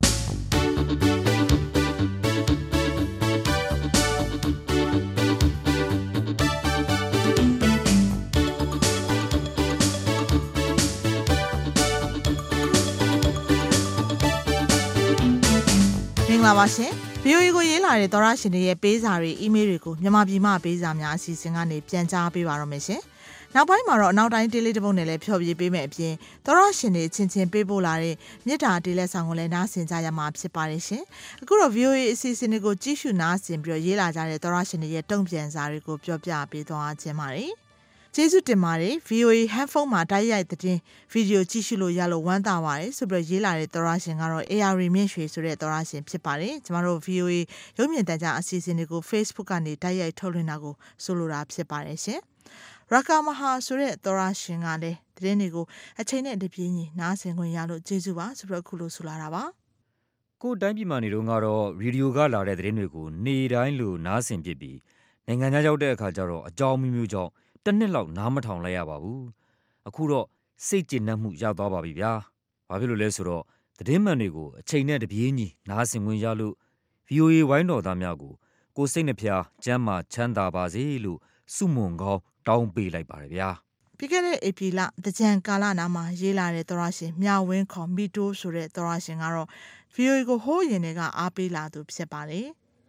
မင်္ဂလာပါရှင် VOA ကိုရေးလာတဲ့သောရရှင်တွေရဲ့ပေးစာတွေအီးမေးလ်တွေကိုမြန်မာပြည်မှပေးစာများအစီအစဉ်ကနေပြန်ကြားပေးပါတော့မယ်ရှင်နောက်ပိုင်းမှာတော့အနောက်တိုင်းတေးလေးတစ်ပုဒ်နဲ့လည်းဖျော်ဖြေပေးမယ်အပြင်သောရရှင်တွေချင်းချင်းပေးပို့လာတဲ့မြစ်တာတေးလက်ဆောင်ကိုလည်းနားဆင်ကြရမှာဖြစ်ပါတယ်ရှင်အခုတော့ VOA အစီအစဉ်တွေကိုကြည့်ရှုနားဆင်ပြီးတော့ရေးလာကြတဲ့သောရရှင်တွေရဲ့တုံ့ပြန်စာတွေကိုပြောပြပေးသွားခြင်းပါတယ်ကျေးဇူးတင်ပါတယ် VOA headphone မှာတိုက်ရိုက်သတင်းဗီဒီယိုကြည့်ရှုလို့ရလို့ဝမ်းသာပါတယ်ဆိုပြီးရေးလာတဲ့သောရရှင်ကတော့ AR မြင့်ရွှေဆိုတဲ့သောရရှင်ဖြစ်ပါတယ်ကျမတို့ VOA ရုပ်မြင်သံကြားအစီအစဉ်တွေကို Facebook ကနေတိုက်ရိုက်ထုတ်လွှင့်တာကိုဆိုလိုတာဖြစ်ပါတယ်ရှင်ရကာမဟာဆိုတဲ့သောရရှင်ကလည်းသတင်းတွေကိုအချိန်နဲ့တပြေးညီနားဆင်ခွင့်ရလို့ကျေးဇူးပါဆိုပြီးအခုလိုဆိုလာတာပါကိုတိုင်းပြည်မှာနေတော့ကတော့ရေဒီယိုကလာတဲ့သတင်းတွေကိုနေတိုင်းလိုနားဆင်ပြစ်ပြီးနိုင်ငံခြားရောက်တဲ့အခါကျတော့အကြောင်းမျိုးကြောင့်တစ်နှစ်လောက်နားမထောင်လိုက်ရပါဘူးအခုတော့စိတ်ကျဉ်နှံ့မှုရောက်သွားပါပြီဗျာဘာဖြစ်လို့လဲဆိုတော့သတင်းမှန်တွေကိုအချိန်နဲ့တပြေးညီနားဆင်ခွင့်ရလို့ VOA ဝိုင်းတော်သားများကိုစိတ်နှဖျားကျမ်းမာချမ်းသာပါစေလို့ဆုမွန်ကောင်းတောင်းပေးလိုက်ပါတယ်ဗျာပြီးခဲ့တဲ့ဧပြီလတကြံကာလနာမှာရေးလာတဲ့သောရရှင်မြဝင်းခေါ်မီတိုးဆိုတဲ့သောရရှင်ကတော့ VOA ကိုဟိုးရင်တွေကအားပေးလာသူဖြစ်ပါတယ်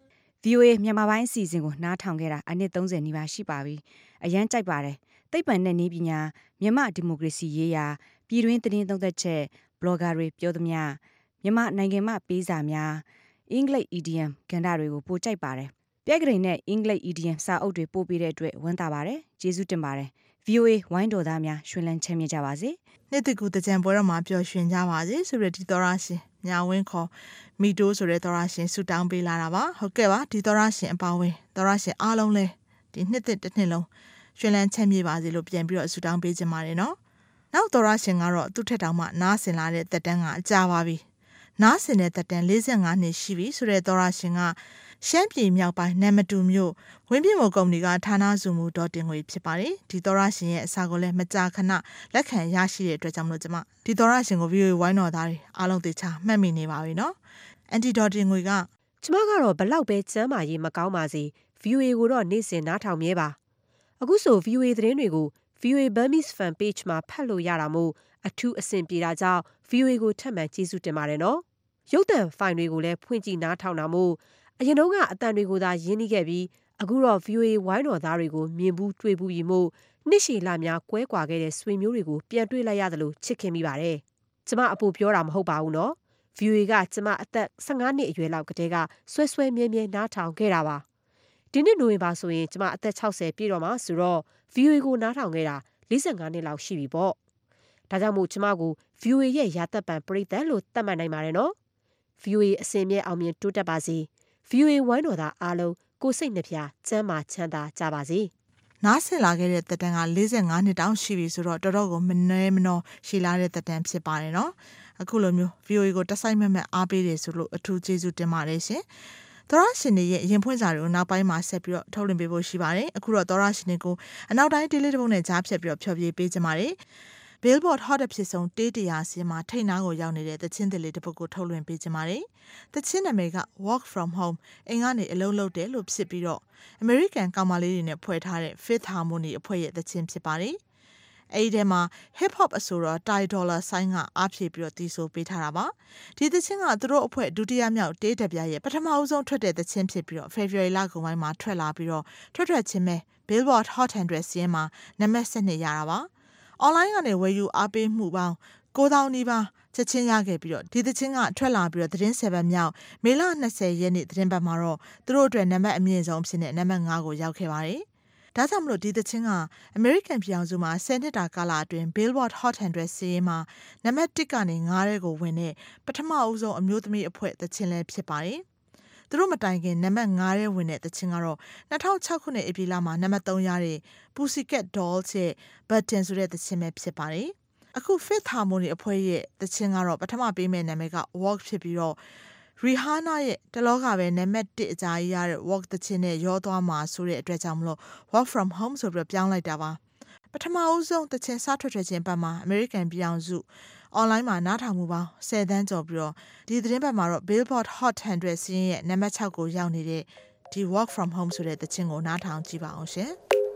VOA မြန်မာပိုင်းအစီအစဉ်ကိုနားထောင်ခဲ့တာအနည်း30နီးပါးရှိပါပြီအရန်ကြိုက်ပါတယ်သိပ္ပံနဲ့နည်းပညာမြန်မာဒီမိုကရေစီရေးရာပြည်တွင်းသတင်းသုံးသပ်ချက်ဘလော့ဂါတွေပြောသမျှမြန်မာနိုင်ငံမှာပေးစာများအင်္ဂလိပ် EDM ကဏ္ဍတွေကိုပို့ကြိုက်ပါတယ်ပြက်ကလေးနဲ့အင်္ဂလိပ် EDM စာအုပ်တွေပို့ပေးတဲ့အတွက်ဝမ်းသာပါတယ်ကျေးဇူးတင်ပါတယ် VOA ဝိုင်းတော်သားများရွှင်လန်းချမ်းမြေ့ကြပါစေနေ့တကူတကြံပွဲတော်မှာပျော်ရွှင်ကြပါစေဆိုတဲ့ဒီသောရရှင်မြဝင်းခေါ်မီတိုးဆိုတဲ့သောရရှင်ဆူတောင်းပေးလာတာပါဟုတ်ကဲ့ပါဒီသောရရှင်အပါဝင်သောရရှင်အားလုံးလဲဒီနှစ်တစ်နှစ်လုံးရွှင်လန်းချမ်းမြေ့ပါစေလို့ပြန်ပြီးတော့ဆူတောင်းပေးခြင်းပါတယ်နော်နောက်သောရရှင်ကတော့သူ့ထက်တောင်မှနားဆင်လာတဲ့သက်တမ်းကအကြာပါပြီနားဆင်တဲ့သက်တမ်း45နှစ်ရှိပြီဆိုတဲ့သောရရှင်ကရှမ်းပြည်မြောက်ပိုင်းနမ်မတူမြို့ဝင်းပြမိုကုမ္ပဏီကဌာနစုမှုဒေါ်တင်ငွေဖြစ်ပါတယ်ဒီသောရရှင်ရဲ့အစာကိုလည်းမကြာခဏလက်ခံရရှိတဲ့အတွက်ကြောင့်မလို့ကျွန်မဒီသောရရှင်ကို VOA ဝိုင်းတော်သားတွေအားလုံးသိချမှတ်မိနေပါပြီနော်အန်တီဒေါ်တင်ငွေကကျွန်မကတော့ဘလောက်ပဲစမ်းမာရေးမကောင်းပါစေ VOA ကိုတော့နေ့စဉ်နားထောင်မြဲပါအခုဆို VOA သတင်းတွေကို VOA Burmese Fan Page မှာဖတ်လို့ရတာမို့အထူးအဆင်ပြေတာကြောင့် VOA ကိုထပ်မံကျေးဇူးတင်ပါတယ်နော်ရုပ်သံဖိုင်တွေကိုလည်းဖွင့်ကြည့်နားထောင်တာမို့အရင်တော့ကအတန်တွေကိုသာရင်းနှီးခဲ့ပြီးအခုတော့ VOA ဝိုင်းတော်သားတွေကိုမြင်ဘူးတွေ့ဘူးပြီးမို့နှစ်ရှည်လများကွဲကွာခဲ့တဲ့ဆွေမျိုးတွေကိုပြန်တွေ့လိုက်ရတယ်လို့ချစ်ခင်မိပါတယ်ကျမအပူပြောတာမဟုတ်ပါဘူးနော် VOA ကကျမအသက်15နှစ်အရွယ်လောက်ကတည်းကဆွဲမြဲမြဲနားထောင်ခဲ့တာပါဒီနှစ်နိုဝင်ဘာဆိုရင်ကျမအသက်60ပြည့်တော့မှဆိုတော့ VOA ကိုနားထောင်ခဲ့တာ45နှစ်လောက်ရှိပြီပေါ့ဒါကြောင့်မို့ကျမကို VOA ရဲ့ရာသက်ပံပရိသတ်လို့သတ်မှတ်နိုင်ပါတယ်နော် VOA အစဉ်မြဲအောင်မြင်တိုးတက်ပါစေ VOA ဝိုင်းတော်သားအားလုံးကိုစိတ်နှပြကျမ်းမာချမ်းသာကြပါစေနားဆင်လာခဲ့တဲ့သက်တမ်းက45နှစ်တောင်ရှိပြီဆိုတော့တော်တော်ကိုမနှဲမနှောရှည်လာတဲ့သက်တမ်းဖြစ်ပါတယ်နော်အခုလိုမျိုး VOA ကိုတက်ဆိုင်မဲ့မဲ့အားပေးတယ်ဆိုလို့အထူးကျေးဇူးတင်ပါတယ်ရှင်သောရရှင်တွေရဲ့ရင်ဖွင့်စာတွေကိုနောက်ပိုင်းမှာဆက်ပြီးတော့ထုတ်လွှင့်ပေးဖို့ရှိပါတယ်အခုတော့သောရရှင်တွေကိုအနောက်တိုင်းဒေးလေးတစ်ပုတ်နဲ့ကြားဖြတ်ပြီးတော့ဖျော်ဖြေပေးကြပါတယ်Billboard Hot အဖြစ်ဆုံးတေး100စီးမှာထိတ်နားကိုရောက်နေတဲ့သချင်းတွေလေးတစ်ပုဒ်ကိုထုတ်လွှင့်ပေးကြပါတယ်။သချင်းနာမည်က Work From Home အိမ်ကနေအလုပ်လုပ်တယ်လို့ဖြစ်ပြီးတော့ American ကောင်မလေးတွေနဲ့ဖွဲ့ထားတဲ့ Fifth Harmony အဖွဲ့ရဲ့သချင်းဖြစ်ပါတယ်။အဲဒီထဲမှာ Hip Hop အဆိုတော် Ty Dolla $ကအားဖြည့်ပြီးတော့တီးဆိုပေးထားတာပါ။ဒီသချင်းကသူတို့အဖွဲ့ဒုတိယမြောက်တေးတပြားရဲ့ပထမအဆုံးထွက်တဲ့သချင်းဖြစ်ပြီးတော့ February လကုန်ပိုင်းမှာထွက်လာပြီးတော့ထွက်ချင်းပဲ Billboard Hot 100စီးမှာနံပါတ်12ရတာပါ။ online ကနေဝယ်ယူအားပေးမှုပေါင်း9000နီးပါးချက်ချင်းရခဲ့ပြီးတော့ဒီသချင်းကထွက်လာပြီးတော့သတင်း7ပတ်မြောက်မေလ20ရက်နေ့သတင်းပတ်မှာတော့သူတို့အတွက်နံပါတ်အမြင့်ဆုံးဖြစ်တဲ့နံပါတ်5ကိုရောက်ခဲ့ပါတယ်။ဒါကြောင့်မလို့ဒီသချင်းက American ပြည်အောင်စုမှာ10နှစ်တာကာလအတွင်း Billboard Hot 100စီးမှာနံပါတ်1ကနေ9ထဲကိုဝင်တဲ့ပထမအဦးဆုံးအမျိုးသမီးအဖွဲ့သချင်းလည်းဖြစ်ပါတယ်။သူတို့မတိုင်ခင်နံပါတ်5ထဲဝင်တဲ့သချင်းကတော့2006ခုနှစ်ဧပြီလမှာနံပါတ်3ရတဲ့ Pussycat Dolls ရဲ့ Button ဆိုတဲ့သချင်းပဲဖြစ်ပါတယ်။အခု Fifth Harmony အဖွဲ့ရဲ့သချင်းကတော့ပထမပေးမဲ့နာမည်က Walk ဖြစ်ပြီးတော့ Rihanna ရဲ့တလောကပဲနံပါတ်1အကြာကြီးရတဲ့ Walk သချင်းနဲ့ရောသွားမှာဆိုတဲ့အတွက်ကြောင့်မလို့ Work From Home ဆိုပြီးပြောင်းလိုက်တာပါ။ပထမဦးဆုံးသချင်းစထွက်ခြင်းပတ်မှာ American ပြည်အောင်စုonline မှာနားထောင်မှုပေါင်း10သန်းကျော်ပြီးတော့ဒီသတင်းပတ်မှာတော့ Billboard Hot 100စီးရဲ့နံပါတ်6ကိုရောက်နေတဲ့ဒီ Work From Home ဆိုတဲ့သချင်းကိုနားထောင်ကြည့်ပါအောင်ရှင်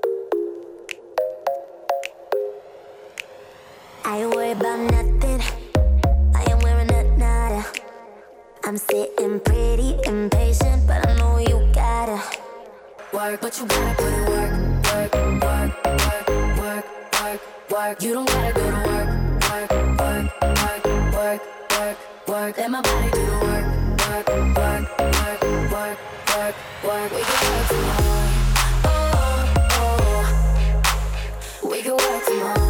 I worry about nothing. I am wearing a nada. I'm sitting pretty impatient, but I know you gotta work, but you gotta put in work, work, work, work, work, work, work. You don't gotta go to work, work, work, work, work, work, work. Let my body do the work, work, work, work, work, work, work. We can work tomorrow. Oh, oh. We can work tomorrow.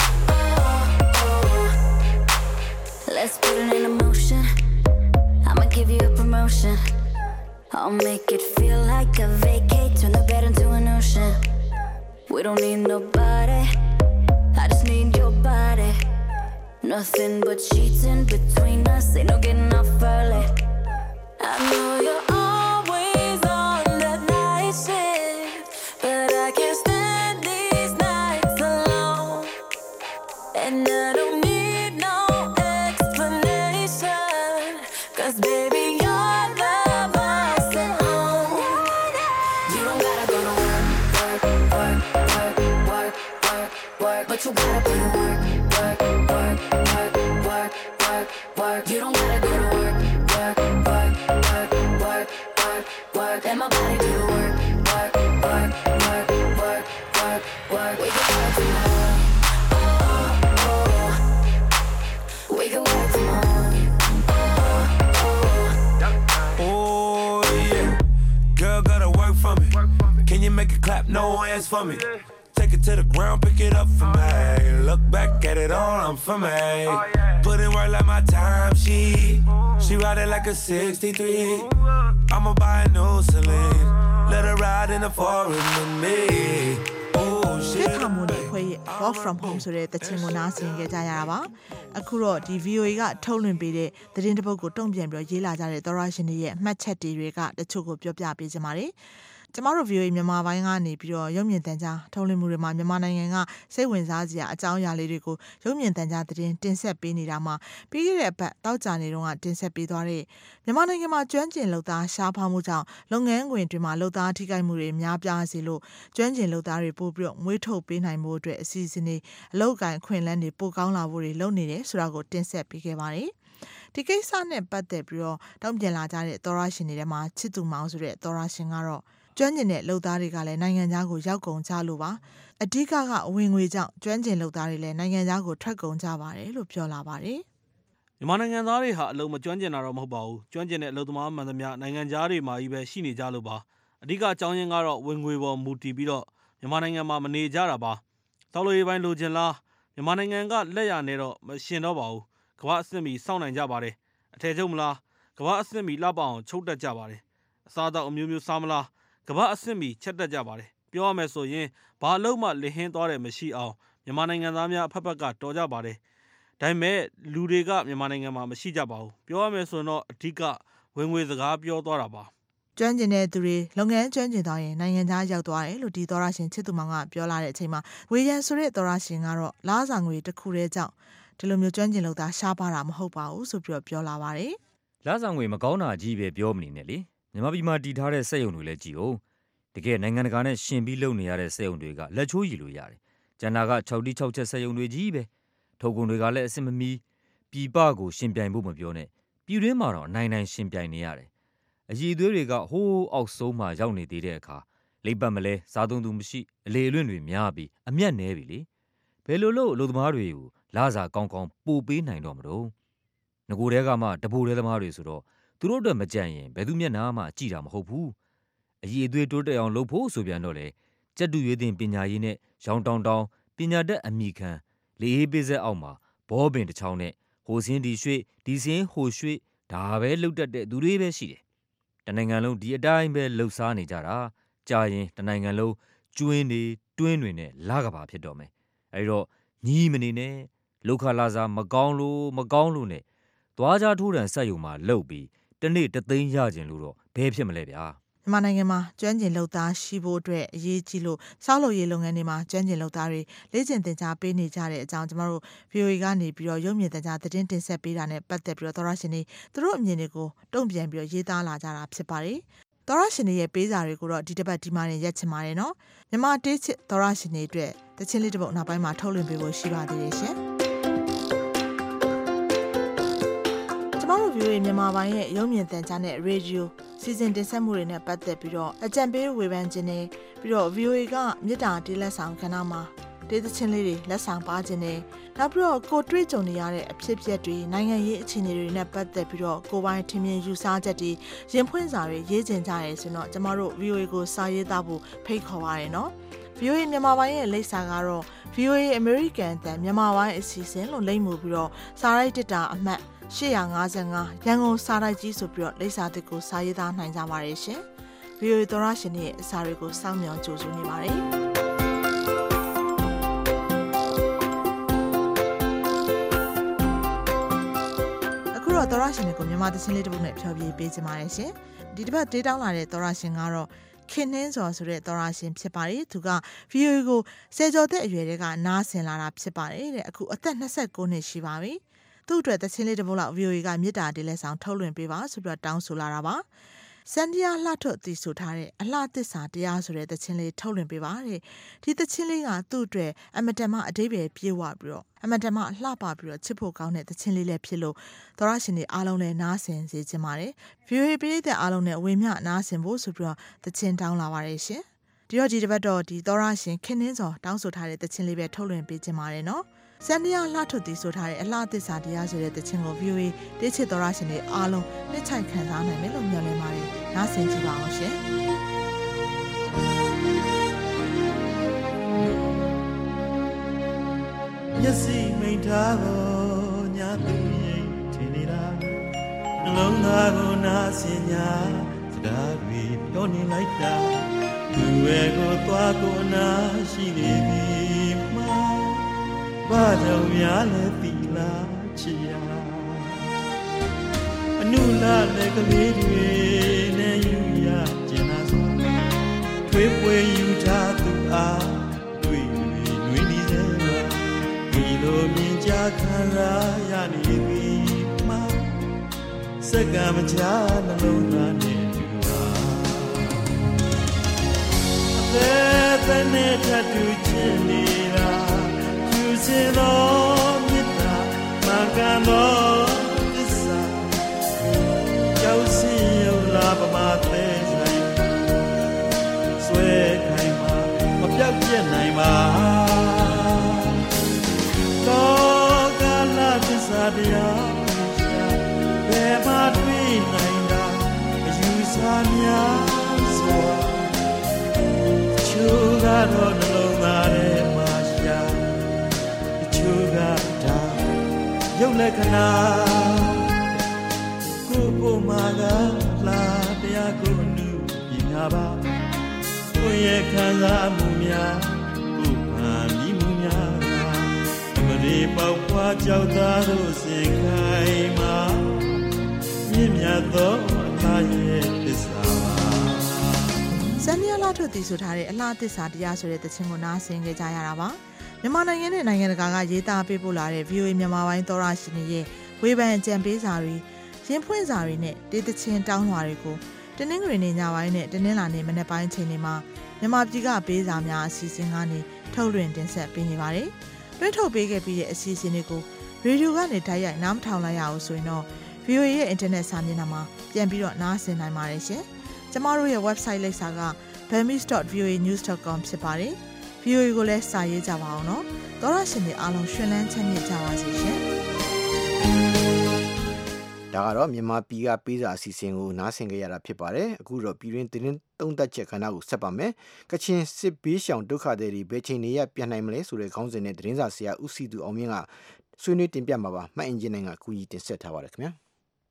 Let's put it in motion. I'ma give you a promotion. I'll make it feel like a vacate. Turn the bed into an ocean. We don't need nobody. I just need your body. Nothing but sheets in between us. Ain't no getting off early. I know you're always on the night shift, but I can't stand these nights alone. And I don't need no baby, you're the boss at home. You don't gotta go to work, work, work, work, work, work, work. But you gotta put in work, work, work, work, work, work, work. You don't gotta go to work, work, work, work, work, work, work. Let my body do the work, work, work, work, work, work, work. We can work tomorrow. Oh, oh. We can work tomorrow. Girl, gotta work for me. Can you make it clap? No hands for me. Take it to the ground, pick it up for me. Look back at it all, I'm for me. Put in work like my time, she ride it like a 63. I'ma buy a new Celine. Let her ride in the forest with me. Fifth Harmony ဖွဲ့ရဲ့ Work From Home ဆိုတဲ့သချင်းကိုနားဆင်ကြကြရတာပါအခုတော့ဒီ VOA ကထုတ်လွှင့်ပေးတဲ့သတင်းတစ်ပုဒ်ကိုတုံ့ပြန်ပြီးရေးလာကြတဲ့သောရရှင်တွေရဲ့မှတ်ချက်တွေကတချို့ကိုပြောပြပေးကြပါမယ်ကျမတို့ VOA မြန်မာပိုင်းကနေပြီးတော့ရုပ်မြင်သံကြားထုတ်လွှင့်မှုတွေမှာမြန်မာနိုင်ငံကစိတ်ဝင်စားစရာအကြောင်းအရာလေးတွေကိုရုပ်မြင်သံကြားသတင်းတင်ဆက်ပေးနေတာမှာပြီးခဲ့တဲ့အပတ်တောက်ကြနေတော့ကတင်ဆက်ပေးသွားတဲ့မြန်မာနိုင်ငံမှာကျွမ်းကျင်လုပ်သားရှားပါမှုကြောင့်လုပ်ငန်းခွင်တွေမှာလုပ်သားထိခိုက်မှုတွေများပြားစေလို့ကျွမ်းကျင်လုပ်သားတွေပို့ပြီးတော့မွေးထုတ်ပေးနိုင်မှုအတွက်အစီအစဉ်တွေအလုပ်ကိုင်ခွင့်လန်းတွေပိုကောင်းလာဖို့တွေလုပ်နေတယ်ဆိုတာကိုတင်ဆက်ပေးခဲ့ပါတယ်ဒီကိစ္စနဲ့ပတ်သက်ပြီးတော့တုံ့ပြန်လာကြတဲ့သောရရှင်တွေထဲမှာချစ်သူမောင်ဆိုတဲ့သောရရှင်ကတော့ကျွမ်းကျင်တဲ့လုပ်သားတွေကလည်းနိုင်ငံခြားကိုရောက်ကုန်ကြလို့ပါအဓိကဝင်ငွေကြောင့်ကျွမ်းကျင်လုပ်သားတွေလည်းနိုင်ငံခြားကိုထွက်ကုန်ကြပါတယ်လို့ပြောလာပါတယ်မြန်မာနိုင်ငံသားတွေဟာအလုံးမကျွမ်းကျင်တာတော့မဟုတ်ပါဘူးကျွမ်းကျင်တဲ့အလုပ်သမားမှန်သမျှနိုင်ငံသားတွေမှာကြီးပဲရှိနေကြလို့ပါအဓိကအကြောင်းရင်းကတော့ဝင်ငွေပေါ်မူတည်ပြီးတော့မြန်မာနိုင်ငံမှာမနေကြတာပါသောက်လို့ရေးပိုင်းလိုချင်လားမြန်မာနိုင်ငံကလက်ရနဲ့တော့မရှင်တော့ပါဘူးကမ္ဘာအဆင့်မီစောင့်နိုင်ကြပါတယ်အထည်ချုပ်မလားကမ္ဘာအဆင့်မီလှပအောင်ချုပ်တက်ကြပါတယ်အစားအသောက်အမျိုးမျိုးစားမလားကမ္ဘာအဆင့်မီချက်တက်ကြပါတယ်ပြောရမယ်ဆိုရင်ဘာလို့မှလင်ဟင်းသွားတယ်မရှိအောင်မြန်မာနိုင်ငံသားများအဖက်ဖက်ကတော်ကြပါတယ်ဒါပေမဲ့လူတွေကမြန်မာနိုင်ငံမှာမရှိကြပါဘူးပြောရမယ်ဆိုတော့အဓိကဝင်ငွေစကားပြောသွားတာပါကျွမ်းကျင်တဲ့သူတွေလုပ်ငန်းကျွမ်းကျင်သွားရင်နိုင်ငံခြားရောက်သွားတယ်လို့ဒီသောရရှင်ချစ်သူမောင်ကပြောလာတဲ့အချိန်မှာဝေယံဆိုတဲ့သောရရှင်ကတော့လားစာငွေတစ်ခုတည်းကြောင့်ဒီလိုမျိုးကျွမ်းကျင်လို့သာရှားပါတာမဟုတ်ပါဘူးဆိုပြီးပြောလာပါတယ်လာဆောင်ငွေမကောင်းတာကြီးပဲပြောမနေနဲ့လေမြန်မာပြည်မှာတည်ထားတဲ့စက်ရုံတွေလည်းကြည့်အောင်တကယ်နိုင်ငံတကာနဲ့ရှင်ပြီးလုပ်နေရတဲ့စက်ရုံတွေကလက်ချိုးရည်လို့ရတယ်ကျန်တာက6တိ6ချက်စက်ရုံတွေကြီးပဲထုတ်ကုန်တွေကလည်းအဆင်မမီပြည်ပကိုရှင်ပြိုင်ဖို့မပြောနဲ့ပြည်တွင်းမှာတော့အနိုင်ရှင်ပြိုင်နေရတယ်အရည်အသွေးတွေကဟိုးအောက်ဆုံးမှရောက်နေသေးတဲ့အခါလိပ်ပတ်မလဲစားသုံးသူမရှိအလေအလွင့်တွေများပြီးအမျက်နဲပြီလေဘယ်လိုလို့အလုပ်သမားတွေကိုလာစာကောင်းကောင်းပို့ပေးနိုင်တော့မလို့ငကိုတဲကမှတပိုတဲသမားတွေဆိုတော့သူတို့အတွက်မကြံရင်ဘယ်သူမျက်နှာမှကြည့်တာမဟုတ်ဘူးအရည်အသွေးတိုးတက်အောင်လုပ်ဖို့ဆိုပြန်တော့လေကြက်တူရွေးတင်ပညာရေးနဲ့ရောင်တောင်ပညာတတ်အမိခံလေအေးပေးဆက်အောက်မှာဘောပင်တစ်ချောင်းနဲ့ဟိုစင်းဒီရွှေ့ဒီစင်းဟိုရွှေ့ဒါပဲလှုပ်တတ်တဲ့သူတွေပဲရှိတယ်တနိုင်ငံလုံးဒီအတိုင်းပဲလှုပ်ရှားနေကြတာကြာရင်တနိုင်ငံလုံးကျွင်းတွေတွင်းတွေနဲ့လာကပါဖြစ်တော့မယ်အဲဒီတော့ညီးမနေနဲ့လောက်ခလာစားမကောင်းလို့နဲ့သွားကြထိုးတန်ဆက်ယုံမှာလှုပ်ပြီးတနေ့တသိန်းရခြင်းလို့တော့ဘယ်ဖြစ်မလဲဗျာမြန်မာနိုင်ငံမှာကျွမ်းကျင်လုပ်သားရှိဖို့အတွက်အရေးကြီးလို့စောက်လုပ်ရေးလုပ်ငန်းတွေမှာကျွမ်းကျင်လုပ်သားတွေလေ့ကျင့်သင်ကြားပေးနေကြတဲ့အကြောင်းကျမတို့ VOA ကနေပြီးတော့ရုပ်မြင်သံကြားသတင်းတင်ဆက်ပေးတာနဲ့ပတ်သက်ပြီးတော့သောရရှင်တွေသူတို့အမြင်တွေကိုတုံ့ပြန်ပြီးတော့ရေးသားလာကြတာဖြစ်ပါတယ်။သောရရှင်တွေရဲ့ပေးစာတွေကိုတော့ဒီတစ်ပတ်ဒီမှာနေရက်ချင်ပါတယ်နော်။မြန်မာတေးချစ်သောရရှင်တွေအတွက်တချင်းလေးတစ်ပုဒ်နောက်ပိုင်းမှာထုတ်လွှင့်ပေးဖို့ရှိပါသေးတယ်ရှင်။ကျမတို့ VOA မြန်မာပိုင်းရဲ့ရုပ်မြင်သံကြားနဲ့ရေဒီယိုစီစဉ်တင်ဆက်မှုတွေနဲ့ပတ်သက်ပြီးတော့အကြံပေးဝေဖန်ခြင်းနဲ့ပြီးတော့ VOA ကမြစ်တာတေးလက်ဆောင်ခဏမှာတေးသချင်းလေးတွေလက်ဆောင်ပါခြင်းနဲ့နောက်ပြီးတော့ကိုတွေ့ကြုံနေရတဲ့အဖြစ်အပျက်တွေနိုင်ငံရေးအခြေအနေတွေနဲ့ပတ်သက်ပြီးတော့ကိုပိုင်းထင်မြင်ယူဆချက်တွေရင်ဖွင့်စာတွေရေးကျင်ကြရဲဆိုတော့ကျမတို့ VOA ကိုစာရေးသားဖို့ဖိတ်ခေါ်ပါရနော် VOA မြန်မာပိုင်းရဲ့လိပ်စာကတော့ VOA American တန်မြန်မာပိုင်းအစီအစဉ်လို့လိပ်မှုပြီးတော့စာရိုက်တစ်တာအမှတ်855ရန်ကုန်စာရိုက်ကြီးဆိုပြီးတော့လိပ်စာတစ်ကိုစာရေးသားနိုင်ကြပါတယ်ရှင် VOA သောရရှင်ရဲ့အစာတွေကိုစောင့်မျှော်ကြိုဆိုနေပါတယ်အခုတော့သောရရှင်တွေကိုမြန်မာသချင်းလေးတစ်ပုဒ်နဲ့ဖျော်ဖြေပေးချင်ပါတယ်ရှင်ဒီတစ်ပတ်ဒေးတောင်းလာတဲ့သောရရှင်ကတော့ခင်နှင်းစော်ဆိုတဲ့သောရရှင်ဖြစ်ပါတယ်သူက VOA ကိုဆယ်ကျော်သက်အရွယ်တွေကနားဆင်လာတာဖြစ်ပါတယ်တဲ့အခုအသက်29နှစ်ရှိပါပြီသူ့အတွက်သချင်းလေးတစ်ပုဒ်လောက် VOA ကမြစ်တာတေးလက်ဆောင်ထုတ်လွှင့်ပေးပါဆိုပြီးတော့တောင်းဆိုလာတာပါစန္ဒယာလှထွတ်တည်ဆိုထားတဲ့အလှသစ္စာတရားဆိုတဲ့သချင်းလေးထုတ်လွှင့်ပေးပါတဲ့ဒီသချင်းလေးကသူ့အတွက်အမတန်မှအဓိပ္ပာယ်ပြေဝပြီးတော့အမတန်မှလှပပြီးတော့ချစ်ဖို့ကောင်းတဲ့သချင်းလေးလည်းဖြစ်လို့သောရရှင်တွေအားလုံးလည်းနားဆင်စေချင်ပါတယ် VOA ပရိသတ်အားလုံးနဲ့ဝေမျှနားဆင်ဖို့ဆိုပြီးတော့သချင်းတောင်းလာပါတယ်ရှင်ဒီတော့ဒီတစ်ပတ်တော့ဒီသောရရှင်ခင်နှင်းစော်တောင်းဆိုထားတဲ့သချင်းလေးပဲထုတ်လွှင့်ပေးချင်ပါတယ်နော်စန္ဒယာလှထွတ်တည်ဆိုထားတဲ့အလှသစ္စာတရားဆိုတဲ့သချင်းကို VOA တေးချစ်သောရရှင်တွေအားလုံးနှစ်ချိုက်ခံစားနိုင်မယ်လို့မျှော်လင့်ပါတယ်နားဆင်ကြည့်ပါအောင်ရှင်မျက်စိမိန်ထားကိုညာသူရင်ထင်နေတာနှလုံးသားကိုနားဆင်ညာစကားတွေပြောနေလိုက်တာသူရဲ့ကိုသွားကိုနာရှိနေပြီမှာဘာကြောင့်များလဲပြီလားချီယာအနုလာတဲ့ကလေးတွေနဲ့ယူရကျင်လာဆိုထွေးပွေယူထားသူအားတွေ့နွေးနေစေပါဒီလိုမြင်ကြခံရနေပြီမှာစက္ကမချာနှလုံးသားနဲ့တူတာအသက်နဲ့ထပ်တူချင်နေတာယူစင်တော်မြတ်တာမကန်တော်သစ္စာကြောက်စင်ရုံလာပမာသေးဆိုင်ဆွဲခိုင်မှာမပြောက်ပြတ်နိုင်ပါတော်ကလာသစ္စာတရားများစွာချိုးကတော့နှလုံးသားထဲမှာရှာချိုးကတာရုပ်လက္ခဏာကိုမာကလာတရားကိုနုပညာပါကိုရဲ့ခံစားမှုများကိုပါမိမှုများမရေပေါက်ဖွာကြောက်သားတို့စင်ခိုင်မှာမြင့်မြတ်သောအလားရဲ့သစ္စာပါဇန်နီယာလာထုတ်တည်ဆိုထားတဲ့အလားသစ္စာတရားဆိုတဲ့သချင်းကိုနားဆင်ကြကြရတာပါမြန်မာနိုင်ငံနဲ့နိုင်ငံတကာကရေးသားပေးပို့လာတဲ့ VOA မြန်မာပိုင်းသောရရှင်တွေရဲ့ဝေဖန်ကြံပေးစာတွေရင်ဖွင့်စာတွေနဲ့တေးသချင်းတောင်းလွှာတွေကိုတနင်္ဂနွေနေ့ညပိုင်းနဲ့တနင်္လာနေ့မနက်ပိုင်းချိန်တွေမှာမြန်မာပြည်ကပေးစာများအစီအစဉ်ကနေထုတ်လွှင့်တင်ဆက်ပေးနေပါတယ်။တွဲထုတ်ပေးခဲ့ပြီးတဲ့အစီအစဉ်တွေကိုရေဒီယိုကနေတိုက်ရိုက်နားမထောင်လိုက်ရအောင်ဆိုရင်တော့ VOA ရဲ့ internet စာမျက်နှာမှာပြန်ပြီးတော့နားဆင်နိုင်ပါတယ်ရှင်။ကျမတို့ရဲ့ website လိပ်စာက burmese.voanews.com ဖြစ်ပါတယ်။ VOA ကိုလည်းစာရေးကြပါအောင်နော်။သောရရှင်တွေအားလုံးရှင်လန်းချမ်းမြေ့ကြပါစေရှင်။ဒါကတော့မြန်မာပြည်ကပေးစာအစီအစဉ်ကိုနားဆင်ကြရတာဖြစ်ပါတယ်အခုတော့ပြည်တွင်းသတင်းသုံးသပ်ချက်ခဏကိုဆက်ပါမယ်ကချင်စစ်ဘေးရှောင်ဒုက္ခသည်တွေဘယ်ချိန်နေရပြန်နိုင်မလဲဆိုတဲ့ခေါင်းစဉ်နဲ့သတင်းစာဆရာဦးစီသူအောင်မြင့်ကဆွေးနွေးတင်ပြမှာပါမှတ်အင်ဂျင်နိုင်ငံကူညီတင်ဆက်ထားပါတယ်ခင်ဗျာ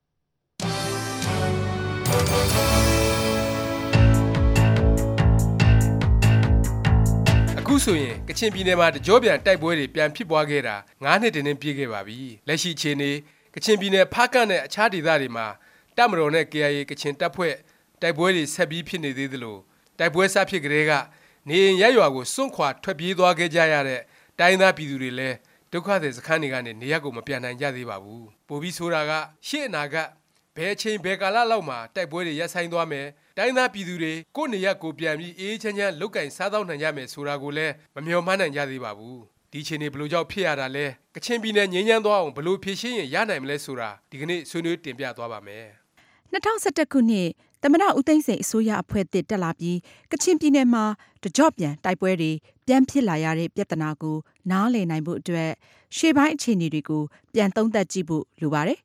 အခုဆိုရင်ကချင်ပြည်နယ်မှာတကြောပြန်တိုက်ပွဲတွေပြန်ဖြစ်ပွားခဲ့တာ9နှစ်တင်းပြည့်ခဲ့ပါပြီလက်ရှိအခြေအနေကချင်ပြည်နယ်ဖားကန့်နဲ့အခြားဒေသတွေမှာတပ်မတော်နဲ့ KIA ကချင်တပ်ဖွဲ့တိုက်ပွဲတွေဆက်ပြီးဖြစ်နေသေးသလိုတိုက်ပွဲစဖြစ်ကလေးကနေရင်ရရွာကိုစွန့်ခွာထွက်ပြေးသွားခဲ့ကြရတဲ့တိုင်းသားပြည်သူတွေလည်းဒုက္ခသည်စခန်းတွေကနေနေရပ်ကိုမပြန်နိုင်ကြသေးပါဘူးပိုပြီးဆိုတာကရှေ့အနာကဘယ်ချိန်ဘယ်ကာလလောက်မှာတိုက်ပွဲတွေရပ်ဆိုင်းသွားမယ်တိုင်းသားပြည်သူတွေကိုယ့်နေရပ်ကိုပြန်ပြီးအေးချမ်းချမ်းလုပ်ကင်စားသောက်နိုင်ကြမယ်ဆိုတာကိုလည်းမမျှော်မှန်းနိုင်ကြသေးပါဘူးဒီချိန်နေဘလို့ကြောင့်ဖြစ်ရတာလဲကချင်ပြည်နယ်ငြိမ်းချမ်းသွားအောင်ဘလို့ဖြည့်ရှင်းရင်ရနိုင်မလဲဆိုတာဒီကနေ့ဆွေးနွေးတင်ပြသွားပါမယ် 2011ခုနှစ်သမ္မတဦးသိန်းစိန်အစိုးရအဖွဲ့အသစ်တက်လာပြီးကချင်ပြည်နယ်မှာတကြော့ပြန်တိုက်ပွဲတွေပြန်ဖြစ်လာရတဲ့ပြဿနာကိုနားလည်နိုင်ဖို့အတွက်ရှေ့ပိုင်းအခြေအနေတွေကိုပြန်သုံးသပ်ကြည့်ဖို့လိုပါတယ်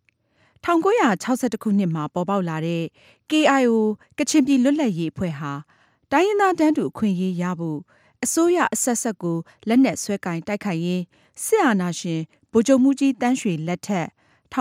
1962ခုနှစ်မှာပေါ်ပေါက်လာတဲ့ KIO ကချင်ပြည်လွတ်လပ်ရေးအဖွဲ့ဟာတိုင်းရင်းသားတန်းတူအခွင့်အရေးရဖို့အစိုးရအဆက်ဆက်ကိုလက်နက်ဆွဲကင်တိုက်ခိုက်ရင်းစစ်အာဏာရှင်ဗိုလ်ချုပ်မှုကြီးတန်းရွှေလက်ထက်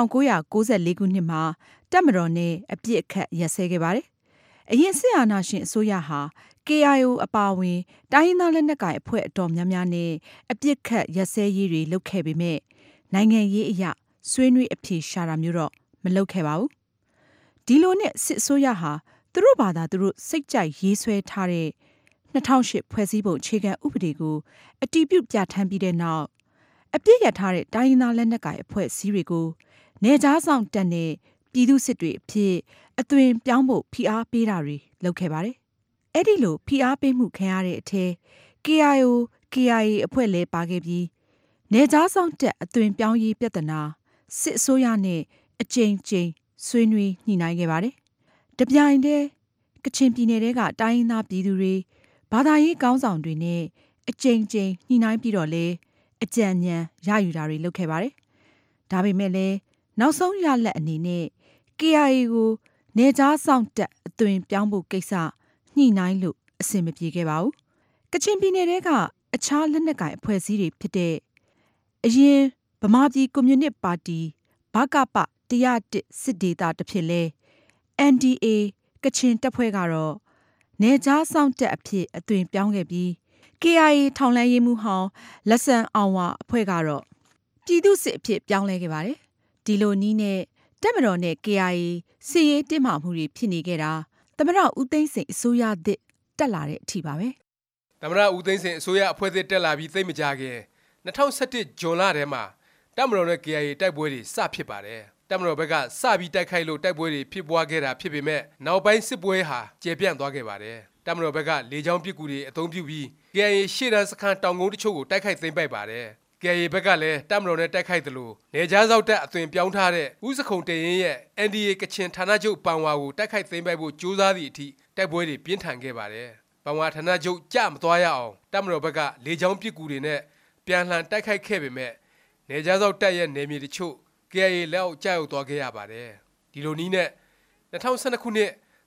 1994ခုနှစ်မှာတပ်မတော်နဲ့အပြစ်အခတ်ရပ်စဲခဲ့ပါတယ်။အရင်စစ်အာဏာရှင်အစိုးရဟာ KIO အပါအဝင်တိုင်းရင်းသားလက်နက်ကိုင်အဖွဲ့အတော်များများနဲ့အပြစ်ခတ်ရပ်စဲရေးတွေလုပ်ခဲ့ပေမဲ့နိုင်ငံရေးအရဆွေးနွေးအဖြေရှာတာမျိုးတော့မလုပ်ခဲ့ပါဘူး။ဒီလိုနဲ့စစ်အစိုးရဟာသူတို့ဘာသာသူတို့စိတ်ကြိုက်ရေးဆွဲထားတဲ့2008ဖွဲ့စည်းပုံအခြေခံဥပဒေကိုအတည်ပြုပြဋ္ဌာန်းပြီးတဲ့နောက်အပြစ်ရထားတဲ့တိုင်းရင်းသားလက်နက်ကိုင်အဖွဲ့အစည်းတွေကိုနယ်ခြားဆောင်တပ်နဲ့ပြည်သူစစ်တွေအဖြစ်အသွင်ပြောင်းဖို့ဖိအားပေးတာတွေလုပ်ခဲ့ပါတယ်။အဲ့ဒီလိုဖိအားပေးမှုခံရတဲ့အထက် KIO, KIA အဖွဲ့လည်းပါခဲ့ပြီးနယ်ခြားဆောင်တပ်အသွင်ပြောင်းရေးပြဿနာစစ်အစိုးရနဲ့အကြိမ်ကြိမ်ဆွေးနွေးညှိနှိုင်းခဲ့ပါတယ်။တပြိုင်တည်းကချင်ပြည်နယ်ကတိုင်းရင်းသားပြည်သူတွေဘာသာရေးခေါင်းဆောင်တွေနဲ့အကြိမ်ကြိမ်ညှိနှိုင်းပြီးတော့လဲအကြံဉာဏ်ရယူတာတွေလုပ်ခဲ့ပါတယ်။ဒါပေမဲ့လည်းနောက်ဆုံးရလဒ်အနေနဲ့ KIA ကိုနေကြားဆောင်တက်အသွင်ပြောင်းဖို့ကိစ္စညှိနှိုင်းလို့အဆင်မပြေခဲ့ပါဘူး။ကချင်ပြည်နယ်ကအခြားလက်နက်ကိုင်အဖွဲ့အစည်းတွေဖြစ်တဲ့အရင်ဗမာပြည်ကွန်မြူနစ်ပါတီဘကပ101စစ်ဒေသတစ်ဖြစ်လဲ NDA ကချင်တပ်ဖွဲ့ကတော့နေကြားဆောင်တက်အဖြစ်အသွင်ပြောင်းခဲ့ပြီး KIA ထောင်လှမ်းရေးမှုဟောင်းလက်ဆန်အောင်ဝါအဖွဲ့ကတော့ပြည်သူစစ်အဖြစ်ပြောင်းလဲခဲ့ပါတယ်။ဒီလိုနည်းနဲ့တပ်မတော်နဲ့ KIA စစ်ရေးတင်းမာမှုတွေဖြစ်နေခဲ့တာသမ္မတဦးသိန်းစိန်အစိုးရသစ်တက်လာတဲ့အထိပါပဲ။သမ္မတဦးသိန်းစိန်အစိုးရအဖွဲ့သစ်တက်လာပြီးသိမကြခင်2017ဇွန်လထဲမှာတပ်မတော်နဲ့ KIA တိုက်ပွဲတွေစဖြစ်ပါတယ်။တပ်မတော်ဘက်ကစပြီးတိုက်ခိုက်လို့တိုက်ပွဲတွေဖြစ်ပွားခဲ့တာဖြစ်ပေမဲ့နောက်ပိုင်းစစ်ပွဲဟာကျေပြန့်သွားခဲ့ပါတယ်။တပ်မတော်ဘက်ကလေကြောင်းပစ်ကူတွေအသုံးပြုပြီး KIA ရှေ့တန်းစခန်းတောင်ကုန်းတချို့ကိုတိုက်ခိုက်သိမ်းပိုက်ပါတယ်။ KIA ဘက်ကလည်းတပ်မတော်နဲ့တိုက်ခိုက်သလိုနေကြားစောက်တပ်အသွင်ပြောင်းထားတဲ့ဦးစခုံတရင်ရဲ့ NDA ကချင်ဌာနချုပ်ပန်ဝါကိုတိုက်ခိုက်သိမ်းပိုက်ဖို့ကြိုးစားသည့်အထိတိုက်ပွဲတွေပြင်းထန်ခဲ့ပါတယ်။ပန်ဝါဌာနချုပ်ကြမသွားရအောင်တပ်မတော်ဘက်ကလေကြောင်းပစ်ကူတွေနဲ့ပြန်လှန်တိုက်ခိုက်ခဲ့ပေမဲ့နေကြားစောက်တပ်ရဲ့နယ်မြေတချို့ KIA လက်အောက်ကျရောက်သွားခဲ့ရပါတယ်။ဒီလိုနည်းနဲ့2012ခုနှစ်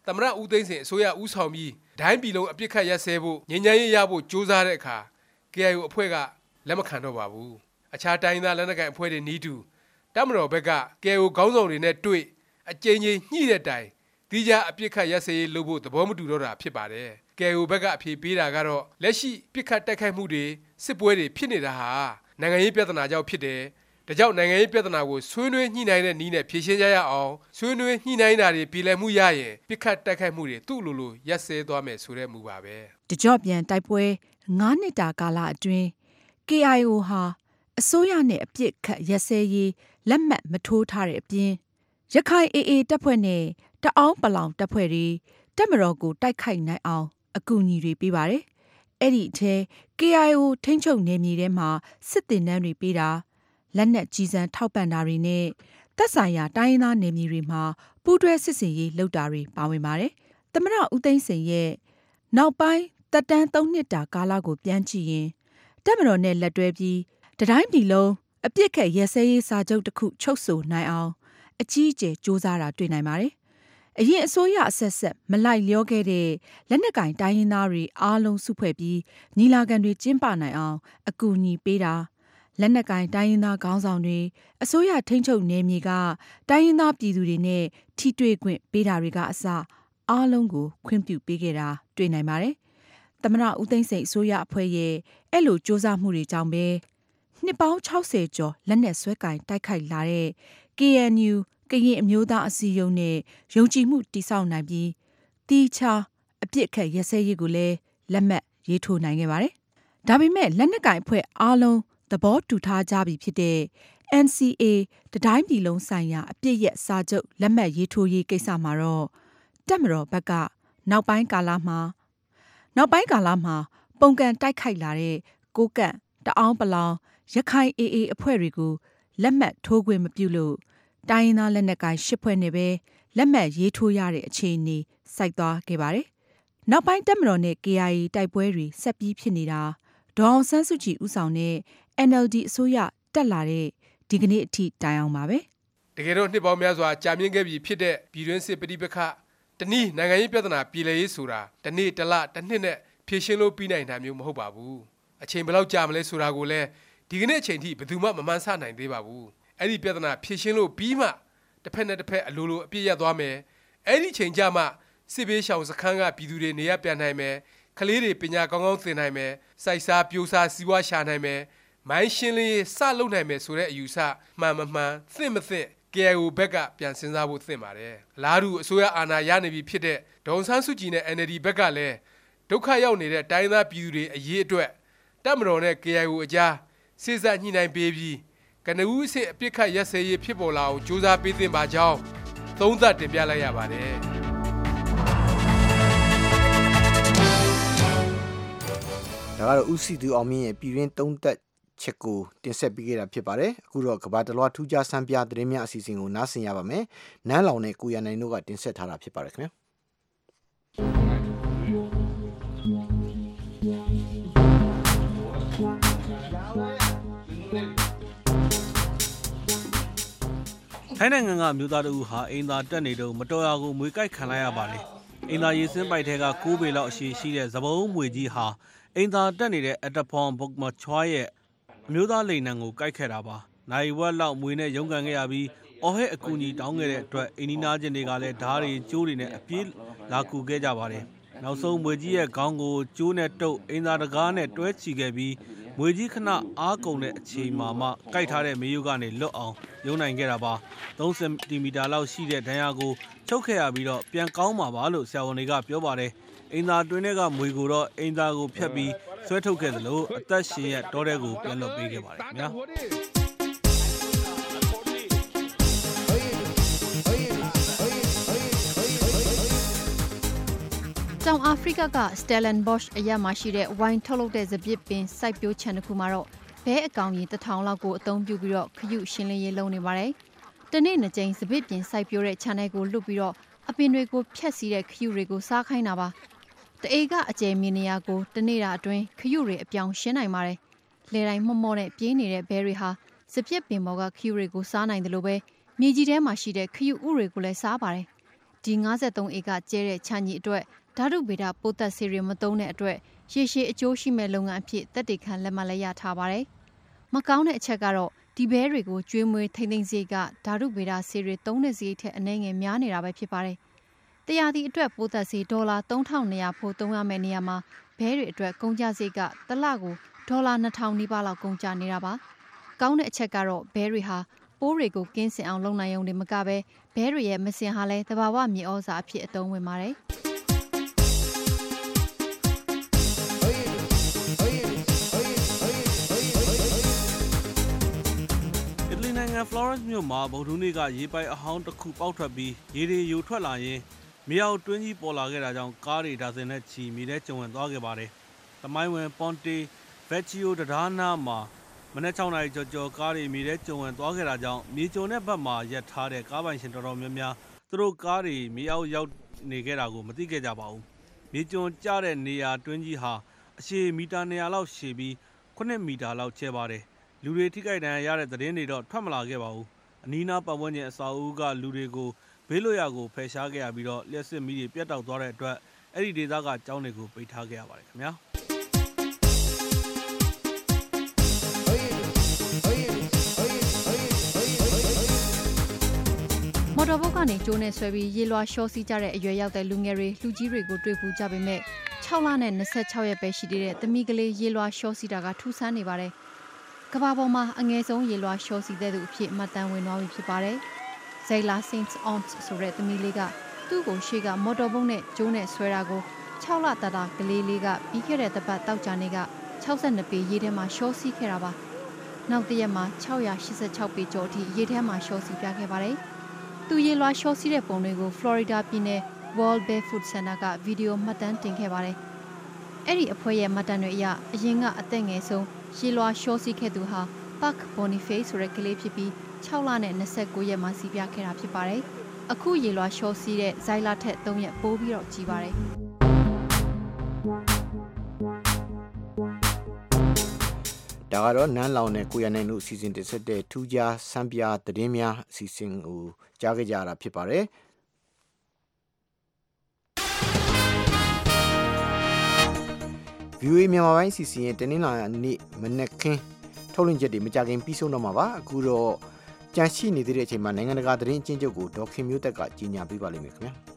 သမ္မတဦးသိန်းစိန်အစိုးရဦးဆောင်ပြီးဒိုင်းပြည်လုံးအပြစ်ခတ်ရက်စဲဖို့ငြိမ်းချမ်းရေးရဖို့ကြိုးစားတဲ့အခါ KIO အဖွဲ့ကလက်မခံတော့ပါဘူးအခြားတိုင်းသားလက်နက်ကိုင်အဖွဲ့တွေနီးတူတပ်မတော်ဘက်က KIO ခေါင်းဆောင်တွေနဲ့တွေ့အကြိမ်ကြိမ်ညှိတဲ့တိုင်ဒီကြအပြစ်ခတ်ရက်စဲရေးလုပ်ဖို့သဘောမတူတော့တာဖြစ်ပါတယ် KIO ဘက်ကအဖြေပေးတာကတော့လက်ရှိပြစ်ခတ်တိုက်ခိုက်မှုတွေစစ်ပွဲတွေဖြစ်နေတာဟာနိုင်ငံရေးပြဿနာကြောင့်ဖြစ်တယ်ဒါကြောင့်နိုင်ငံရေးပြဿနာကိုဆွေးနွေးညှိနှိုင်းတဲ့နည်းနဲ့ဖြေရှင်းကြရအောင်ဆွေးနွေးညှိနှိုင်းတာတွေပြည်လည်မှုရရင်ပြစ်ခတ်တိုက်ခိုက်မှုတွေသူ့လိုရက်စဲသွားမယ်ဆိုတဲ့မူပါပဲတကြော့ပြန်တိုက်ပွဲ9နှစ်တာကာလအတွင်း KIO ဟာအစိုးရနဲ့အပြစ်ခတ်ရက်စဲရေးလက်မှတ်မထိုးထားတဲ့အပြင်ရခိုင် AA တပ်ဖွဲ့နဲ့တအောင်းပလောင်တပ်ဖွဲ့တွေတပ်မတော်ကိုတိုက်ခိုက်နိုင်အောင်အကူအညီတွေပေးပါတယ်။အဲ့ဒီအထဲ KIO ထိန်းချုပ်နယ်မြေထဲမှာစစ်သည်နှန်းတွေပေးတာလက်နက်ကြီးစံထောက်ပံ့တာတွေနဲ့သက်ဆိုင်ရာတိုင်းရင်းသားနယ်မြေတွေမှာပူးတွဲစစ်စင်ရေးလုပ်တာတွေပါဝင်ပါတယ်။သမ္မတဦးသိန်းစိန်ရဲ့နောက်ပိုင်းသက်တမ်း3နှစ်တာကာလကိုပြန်ကြည့်ရင်တပ်မတော်နဲ့လက်တွဲပြီးတတိုင်းပြည်လုံးအပြစ်ခတ်ရက်စဲရေးစာချုပ်တစ်ခုချုပ်ဆိုနိုင်အောင်အကြီးအကျယ်စ조사တာတွေ့နိုင်ပါတယ်။အရင်အစိုးရအဆက်ဆက်မလိုက်လျောခဲ့တဲ့လက်နက်ကင်တိုင်းရင်းသားတွေအားလုံးစုဖွဲ့ပြီးညီလာခံတွေကျင်းပနိုင်အောင်အကူအညီပေးတာလက်နက်ကင်တိုင်းရင်းသားခေါင်းဆောင်တွေအစိုးရထိန်းချုပ်နယ်မြေကတိုင်းရင်းသားပြည်သူတွေနဲ့ထိတွေ့ခွင့်ပေးတာတွေကအစအားလုံးကိုခွင့်ပြုပေးခဲ့တာတွေ့နိုင်ပါတယ်။သမ္မတဦးသိန်းစိန်အစိုးရအဖွဲ့ရဲ့အဲ့လိုစ조사မှုတွေကြောင့်ပဲနှစ်ပေါင်း60ကျော်လက်နက်ဆွဲကင်တိုက်ခိုက်လာတဲ့ KNU ကရင်အမျိုးသားအစည်းအရုံးနဲ့ယုံကြည်မှုတည်ဆောက်နိုင်ပြီးတီးခြားအပြစ်ခတ်ရက်စဲရေးကိုလည်းလက်မှတ်ရေးထိုးနိုင်ခဲ့ပါတယ်။ဒါပေမဲ့လက်နက်ကင်အဖွဲ့အားလုံးသဘောတူထားကြပြီဖြစ်တဲ့ NCA တတိုင်းပြည်လုံးဆိုင်ရာအပြစ်ရက်စာချုပ်လက်မှတ်ရေးထိုးရေးကိစ္စမှာတော့တပ်မတော်ဘက်ကနောက်ပိုင်းကာလမှာပုံကန်တိုက်ခိုက်လာတဲ့ကိုကန့်တအောင်းပလောင်ရခိုင် AA အဖွဲ့တွေကိုလက်မှတ်ထိုးခွင့်မပြုလို့တိုင်းရင်းသားလက်နက်ကိုင်10ဖွဲ့နဲ့ပဲလက်မှတ်ရေးထိုးရတဲ့အခြေအနေစိုက်သွားခဲ့ပါတယ်။နောက်ပိုင်းတပ်မတော်နဲ့ KIA တိုက်ပွဲတွေဆက်ပြီးဖြစ်နေတာဒေါအောင်ဆန်းစုကြည်ဦးဆောင်တဲ့ NLD အစိုးရတက်လာတဲ့ဒီကနေ့အထိတိုင်အောင်ပါပဲတကယ်တော့နှစ်ပေါင်းများစွာကြာမြင့်ခဲ့ပြီဖြစ်တဲ့ပြည်တွင်းစစ်ပဋိပက္ခတနည်းနိုင်ငံရေးပြဿနာပြည်လည်ရေးဆိုတာတနေ့တစ်လတစ်နှစ်နဲ့ဖြေရှင်းလို့ပြီးနိုင်တာမျိုးမဟုတ်ပါဘူးအချိန်ဘယ်လောက်ကြာမလဲဆိုတာကိုလည်းဒီကနေ့အချိန်ထိဘယ်သူမှမမှန်းဆနိုင်သေးပါဘူးအဲ့ဒီပြဿနာဖြေရှင်းလို့ပြီးမှတစ်ဖက်နဲ့တစ်ဖက်အလိုလိုအပြည့်ရသွားမယ်အဲ့ဒီချိန်ကြမှစစ်ဘေးရှောင်စခန်းကပြည်သူတွေနေရပြန်နိုင်မယ်ကလေးတွေပညာကောင်းကောင်းသင်နိုင်မယ်စိုက်စားပြိုးစားစီးပွားရှာနိုင်မယ်မိုင်းရှင်းလင်းစလုပ်နိုင်မယ်ဆိုတဲ့အယူဆမှန်မမှန်သင့်မသင့် KIO ဘက်ကပြန်စဉ်းစားဖို့သင့်ပါတယ်အလားတူအစိုးရအာဏာရနေပြီဖြစ်တဲ့ဒေါ်အောင်ဆန်းစုကြည်နဲ့ NLD ဘက်ကလည်းဒုက္ခရောက်နေတဲ့တိုင်းသားပြည်သူတွေအရေးအတွက်တပ်မတော်နဲ့ KIO အကြားစစ်ဆက်ညှိနှိုင်းပေးပြီးကနဦးအဆင့်အပြစ်ခတ်ရက်စဲရေးဖြစ်ပေါ်လာအောင်ကြိုးစားပေးသင့်ပါကြောင်းသုံးသပ်တင်ပြလိုက်ရပါတယ်ဒါကတော့ဦးစီသူအောင်မြင့်ရဲ့ပြည်တွင်းသုံးသက်ချက်ကိုတင်ဆက်ပေးခဲ့တာဖြစ်ပါတယ်အခုတော့ကဘာတလွားထူးခြားစံပြသတင်းများအစီအစဉ်ကိုနားဆင်ရပါမယ်နန်းလောင်နဲ့ကိုရနိုင်တို့ကတင်ဆက်ထားတာဖြစ်ပါတယ်ခင်ဗျာထိုင်းနိုင်ငံကမြို့သားတို့ဟာအင်သာတက်နေတော့မတော်ရာကိုမွေကြိုက်ခံလိုက်ရပါတယ်အင်သာရေစင်းပိုက်ထဲက9ပေလောက်အရှိရှိတဲ့သဘုံမွေကြီးဟာအင်သာတက်နေတဲ့အတဖောင်ဘုတ်မချွားရဲ့အမျိုးသားလိန်နံကိုကြိုက်ခဲ့တာပါနိုင်ဝက်လောက်မွေနဲ့ရုန်းကန်ခဲ့ရပြီးအော်ဟဲ့အကူကြီးတောင်းခဲ့တဲ့အတွက်အင်းနီနာချင်းတွေကလည်းဓားတွေကျိုးတွေနဲ့အပြေးလာကူခဲ့ကြပါတယ်နောက်ဆုံးမွေကြီးရဲ့ခေါင်းကိုကျိုးနဲ့တုပ်အင်သာတကားနဲ့တွဲချီခဲ့ပြီးမွေကြီးခဏအားကုန်တဲ့အချိန်မှာမှကြိုက်ထားတဲ့မေယုကနေလွတ်အောင်ရုံးနိုင်ခဲ့တာပါ3စင်တီမီတာလောက်ရှိတဲ့ဒဏ်ရာကိုချုပ်ခဲ့ရပြီးတော့ပြန်ကောင်းမှာပါလို့ဆရာဝန်တွေကပြောပါတယ်အင်သာတွင်းထဲကမွေကိုတော့အင်သာကိုဖြတ်ပြီးဆွဲထုတ်ခဲ့သလိုအသက်ရှင်ရဲ့တောထဲကိုပြန်လွတ်ပေးခဲ့ပါတယ်ခင်ဗျာတောင်အာဖရိကက Stellenbosch အရပ်မှာရှိတဲ့ဝိုင်ထုတ်လုပ်တဲ့စပစ်ပင်စိုက်ပျိုးခြံတစ်ခုမှာတော့ဘဲအကောင်ကြီး1000လောက်ကိုအသုံးပြုပြီးတော့ခရုရှင်းလင်းရေးလုပ်နေပါတယ်။တနေ့နှစ်ကြိမ်စပစ်ပင်စိုက်ပျိုးတဲ့ခြံထဲကိုလွတ်ပြီးတော့အပင်တွေကိုဖျက်ဆီးတဲ့ခရုတွေကိုစားခိုင်းတာပါ။တအေကအကျယ်မြင့်နေရာကိုတနေ့တာအတွင်းခရုတွေအပြောင်ရှင်းနိုင်ပါတယ်။လေတိုင်းမော့နဲ့ပြေးနေတဲ့ဘဲတွေဟာစပစ်ပင်ပေါ်ကခရုတွေကိုစားနိုင်တယ်လို့ပဲမြေကြီးထဲမှာရှိတဲ့ခရုဥတွေကိုလည်းစားပါတယ်။ဒီ53ဧကကျဲတဲ့ခြံကြီးအတွက်ဓာတုဗေဒပိုးသက်ဆေးတွေမသုံးတဲ့အတွက်ရေရှည်အကျိုးရှိမဲ့လုပ်ငန်းအဖြစ်တက်တေခံလက်မှတ်လည်းရထားပါတယ်။မကောင်းတဲ့အချက်ကတော့ဒီဘဲတွေကိုကျွေးမွေးထိမ့်သိမ်းစရိတ်ကဓာတုဗေဒဆေးတွေသုံးတဲ့စရိတ်ထက်အနည်းငယ်များနေတာပဲဖြစ်ပါတယ်။တရားဒီအတွက်ပိုးသက်ဆေးဒေါ်လာ3200ဖို့သုံးရမယ့်နေရာမှာဘဲတွေအတွက်ကုန်ကျစရိတ်ကတစ်လကိုဒေါ်လာ2000နီးပါးလောက်ကုန်ကျနေတာပါ။ကောင်းတဲ့အချက်ကတော့ဘဲတွေဟာပိုးတွေကိုကင်းစင်အောင်လုပ်နိုင်ုံတွေမကပဲဘဲတွေရဲ့မစင်ဟာလည်းတဘာဝမြေဩဇာအဖြစ်အသုံးဝင်ပါတယ်။နိုင်ငံ Florence မြို့မှာဗုဒ္ဓနေ့ကရေပိုက်အဟောင်းတစ်ခုပေါက်ထွက်ပြီးရေတွေယိုထွက်လာရင်မြေအောက်တွင်းကြီးပေါ်လာခဲ့တာကြောင့်ကားတွေဒါဇင်နဲ့ချီမြေထဲကျုံဝင်သွားခဲ့ပါတယ်။သမိုင်းဝင် Ponte Vecchio တံတားနားမှာမနက်6 နာရီကျော်ကားတွေမြေထဲကျုံဝင်သွားခဲ့တာကြောင့်မြေကျုံတဲ့ဘက်မှာရပ်ထားတဲ့ကားပိုင်ရှင်တော်တော်များများသူတို့ကားတွေမြေအောက်ရောက်နေခဲ့တာကိုမသိခဲ့ကြပါဘူး။မြေကျုံကျတဲ့နေရာတွင်းကြီးဟာအရှည်မီတာ200လောက်ရှည်ပြီး9 မီတာလောက်ကျယ်ပါတယ်။လူတွေထိခိုက်ဒဏ်ရာရတဲ့သတင်းတွေတော့ထွက်မလာခဲ့ပါဘူး။အနီးနားပတ်ဝန်းကျင်အဆောက်အဦကလူတွေကိုဘေးလွတ်ရာကိုဖယ်ရှားခဲ့ရပြီးတော့လျှက်စစ်မီးတွေပြတ်တောက်သွားတဲ့အတွက်အဲ့ဒီဒေသကကျောင်းတွေကိုပိတ်ထားခဲ့ရပါတယ်ခင်ဗျာ။မော်တော်ဘုတ်ကနေကျိုးနဲ့ဆွဲပြီးရေလွှာရှောစီးကြတဲ့အရွယ်ရောက်တဲ့လူငယ်တွေလူကြီးတွေကိုတွေ့ဖူးကြပေမဲ့6 လနဲ့26 ရက်ပဲရှိသေးတဲ့သမီးကလေးရေလွှာရှောစီးတာကထူးဆန်းနေပါတယ်။ကမ္ဘာပေါ်မှာအငယ်ဆုံးရေလွှာရှောစီးတဲ့သူအဖြစ်မှတ်တမ်းဝင်သွားပြီဖြစ်ပါတယ်။ Zayla Saint Aunt ဆိုတဲ့သမီးလေးကသူ့ကိုရှေ့ကမော်တော်ဘုတ်နဲ့ကျိုးနဲ့ဆွဲတာကို6 လတာကလေးလေးကပြီးခဲ့တဲ့တပတ်တောက်ကြနေက62ပေရေထဲမှာရှောစီးခဲ့တာပါ။နောက်တစ်ရက်မှာ686ပေကျော်အထိရေထဲမှာရှောစီးပြခဲ့ပါတယ်။သူရေလွှာရှောစီးတဲ့ပုံတွေကို Florida ပြည်နယ် World Barefoot Center ကဗီဒီယိုမှတ်တမ်းတင်ခဲ့ပါတယ်။အဲ့ဒီအဖွဲ့ရဲ့မှတ်တမ်းတွေအရအရင်ကအသက်ငယ်ဆုံးရေလွှာရှောစီးခဲ့သူဟာ Park Boniface ဆိုတဲ့ကလေးဖြစ်ပြီး6 လနဲ့29 ရက်မှာစီးပြခဲ့တာဖြစ်ပါတယ်။အခုရေလွှာရှောစီးတဲ့ Zayla ထက်3ရက်ပိုပြီးတော့ကြီးပါတယ်။ဒါကတော့နန်းလောင်နဲ့ကိုရနိုင်တို့အစီအစဉ်တင်ဆက်တဲ့ထူးခြားစံပြသတင်းများအစီအစဉ်ကိုကြားခဲ့ကြရတာဖြစ်ပါတယ်။ VOA မြန်မာပိုင်းအစီအစဉ်ရဲ့တနင်္လာနေ့မနက်ခင်းထုတ်လွှင့်ချက်တွေမကြခင်ပြီးဆုံးတော့မှာပါ။အခုတော့ကြန့်ရှိနေသေးတဲ့အချိန်မှာနိုင်ငံတကာသတင်းအကျဉ်းချုပ်ကိုဒေါက်ခင်မျိုးသက်ကကြီးညာပေးပါလိမ့်မယ်ခင်ဗျာ။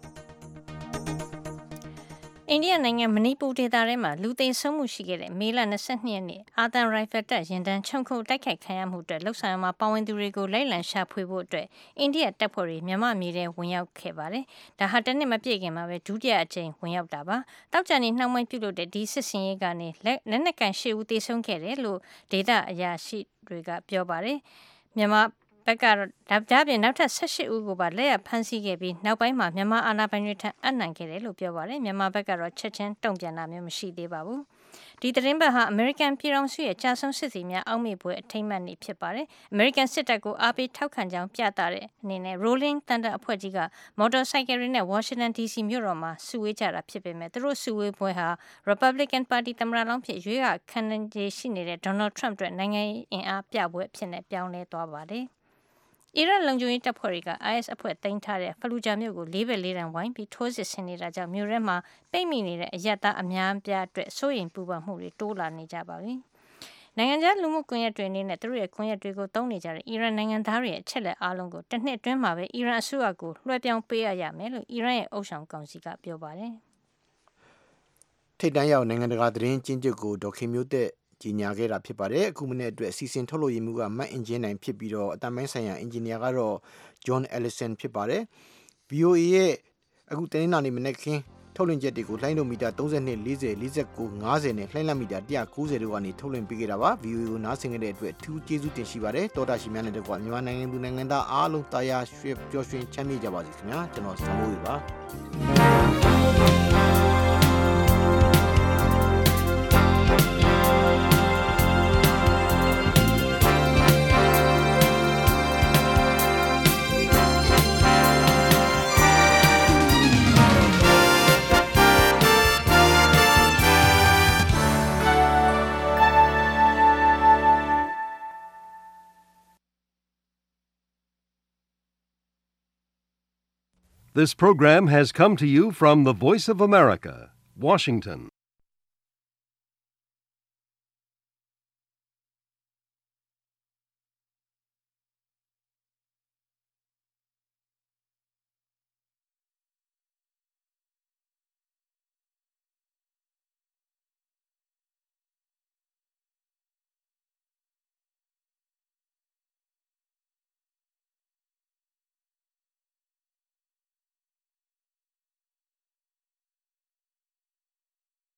အိန္ဒိယနိုင်ငံမဏိပူဒေသထဲမှာလူသေဆုံးမှုရှိခဲ့တဲ့မေလ22ရက်နေ့အာသံရိုင်ဖယ်တပ်ရင်တန်းချုံခုတိုက်ခိုက်ခံရမှုအတွက်လှုပ်ဆောင်မှာပါဝင်သူတွေကိုလိုက်လံရှာဖွေဖို့အတွက်အိန္ဒိယတပ်ဖွဲ့တွေမြန်မာမြေထဲဝင်ရောက်ခဲ့ပါတယ်။ဒါဟာတနစ်မပြည့်ခင်မှာပဲဒုတိယအကြိမ်ဝင်ရောက်တာပါ။တောက်ကြနေနှောင်းပိုင်းပြုလုပ်တဲ့ဒီစစ်စင်ရေးကနေလက်နက်ကန်8ဦးသေဆုံးခဲ့တယ်လို့ဒေသအရာရှိတွေကပြောပါတယ်။မြန်မာဘက်ကတော့ဒါပြင်နောက်ထပ်18ဦးကိုပါလက်ရဖမ်းဆီးခဲ့ပြီးနောက်ပိုင်းမှာမြန်မာအာဏာပိုင်တွေထံအပ်နှံခဲ့တယ်လို့ပြောပါတယ်မြန်မာဘက်ကတော့ချက်ချင်းတုံ့ပြန်တာမျိုးမရှိသေးပါဘူးဒီသတင်းပတ်ဟာအမေရိကန်ပြည်ထောင်စုရဲ့ကြာဆုံးစစ်စီများအောက်မေ့ပွဲအထိမ်းအမှတ်နေ့ဖြစ်ပါတယ်အမေရိကန်စစ်တပ်ကိုအားပေးထောက်ခံကြောင်းပြသတဲ့အနေနဲ့ Rolling Thunder အဖွဲ့ကြီးကမော်တော်ဆိုင်ကယ်တွေနဲ့ Washington DC မြို့တော်မှာစုဝေးကြတာဖြစ်ပေမဲ့သူတို့စုဝေးပွဲဟာ Republican Party သမ္မတလောင်းဖြစ်ရွေးခံနေရှိနေတဲ့ Donald Trump အတွက်နိုင်ငံရေးအင်အားပြပွဲအဖြစ်နဲ့ပြောင်းလဲသွားပါတယ်အီရတ်လုံခြုံရေးတပ်ဖွဲ့တွေက IS အဖွဲ့သိမ်းထားတဲ့ဖလူဂျာမြို့ကို၄ ဘက်၄ တန်ဝိုင်းပြီးထိုးစစ်ဆင်နေတာကြောင့်မြို့ထဲမှာပိတ်မိနေတဲ့အရပ်သားအများအပြားအတွက်စိုးရိမ်ပူပန်မှုတွေတိုးလာနေကြပါပြီ။နိုင်ငံခြားလူမှုကွန်ရက်တွေအနေနဲ့သူတို့ရဲ့ကွန်ရက်တွေကိုသုံးနေကြတဲ့အီရန်နိုင်ငံသားတွေရဲ့အချက်လက်အားလုံးကိုတစ်နှစ်အတွင်းမှာပဲအီရန်အစိုးရကိုလွှဲပြောင်းပေးရမယ်လို့အီရန်ရဲ့အုပ်ဆောင်ကောင်စီကပြောပါတယ်။ထိတ်တန့်ရောက်နိုင်ငံတကာသတင်းကျဉ်းချုပ်ကိုဒေါက်ခင်မျိုးသက်ကြီးညာခဲ့တာဖြစ်ပါတယ်အခုမနေ့အတွက်အစီအစဉ်ထုတ်လို့ရမှုကမတ်အင်ဂျင်နိုင်ဖြစ်ပြီးတော့အတမိုင်းဆိုင်ရာအင်ဂျင်နီယာကတော့ John Ellison ဖြစ်ပါတယ် VOA ရဲ့အခုတနင်္လာနေ့မနေ့ခင်းထုတ်လွှင့်ချက်တွေကိုလှိုင်းဒိုမီတာ32 40 49 50နဲ့လှိုင်းလမီတာ190တို့ကနေထုတ်လွှင့်ပေးခဲ့တာပါ VOA ကိုနားဆင်ခဲ့တဲ့အတွက်အထူးကျေးဇူးတင်ရှိပါတယ်တောတာရှိများနဲ့တကွမြန်မာနိုင်ငံသူနိုင်ငံသားအားလုံးတာယာရွှေပျော်ရွှင်ချမ်းမြေ့ကြပါစေခင်ဗျာကျွန်တော်စံမိုးပါ This program has come to you from the Voice of America, Washington.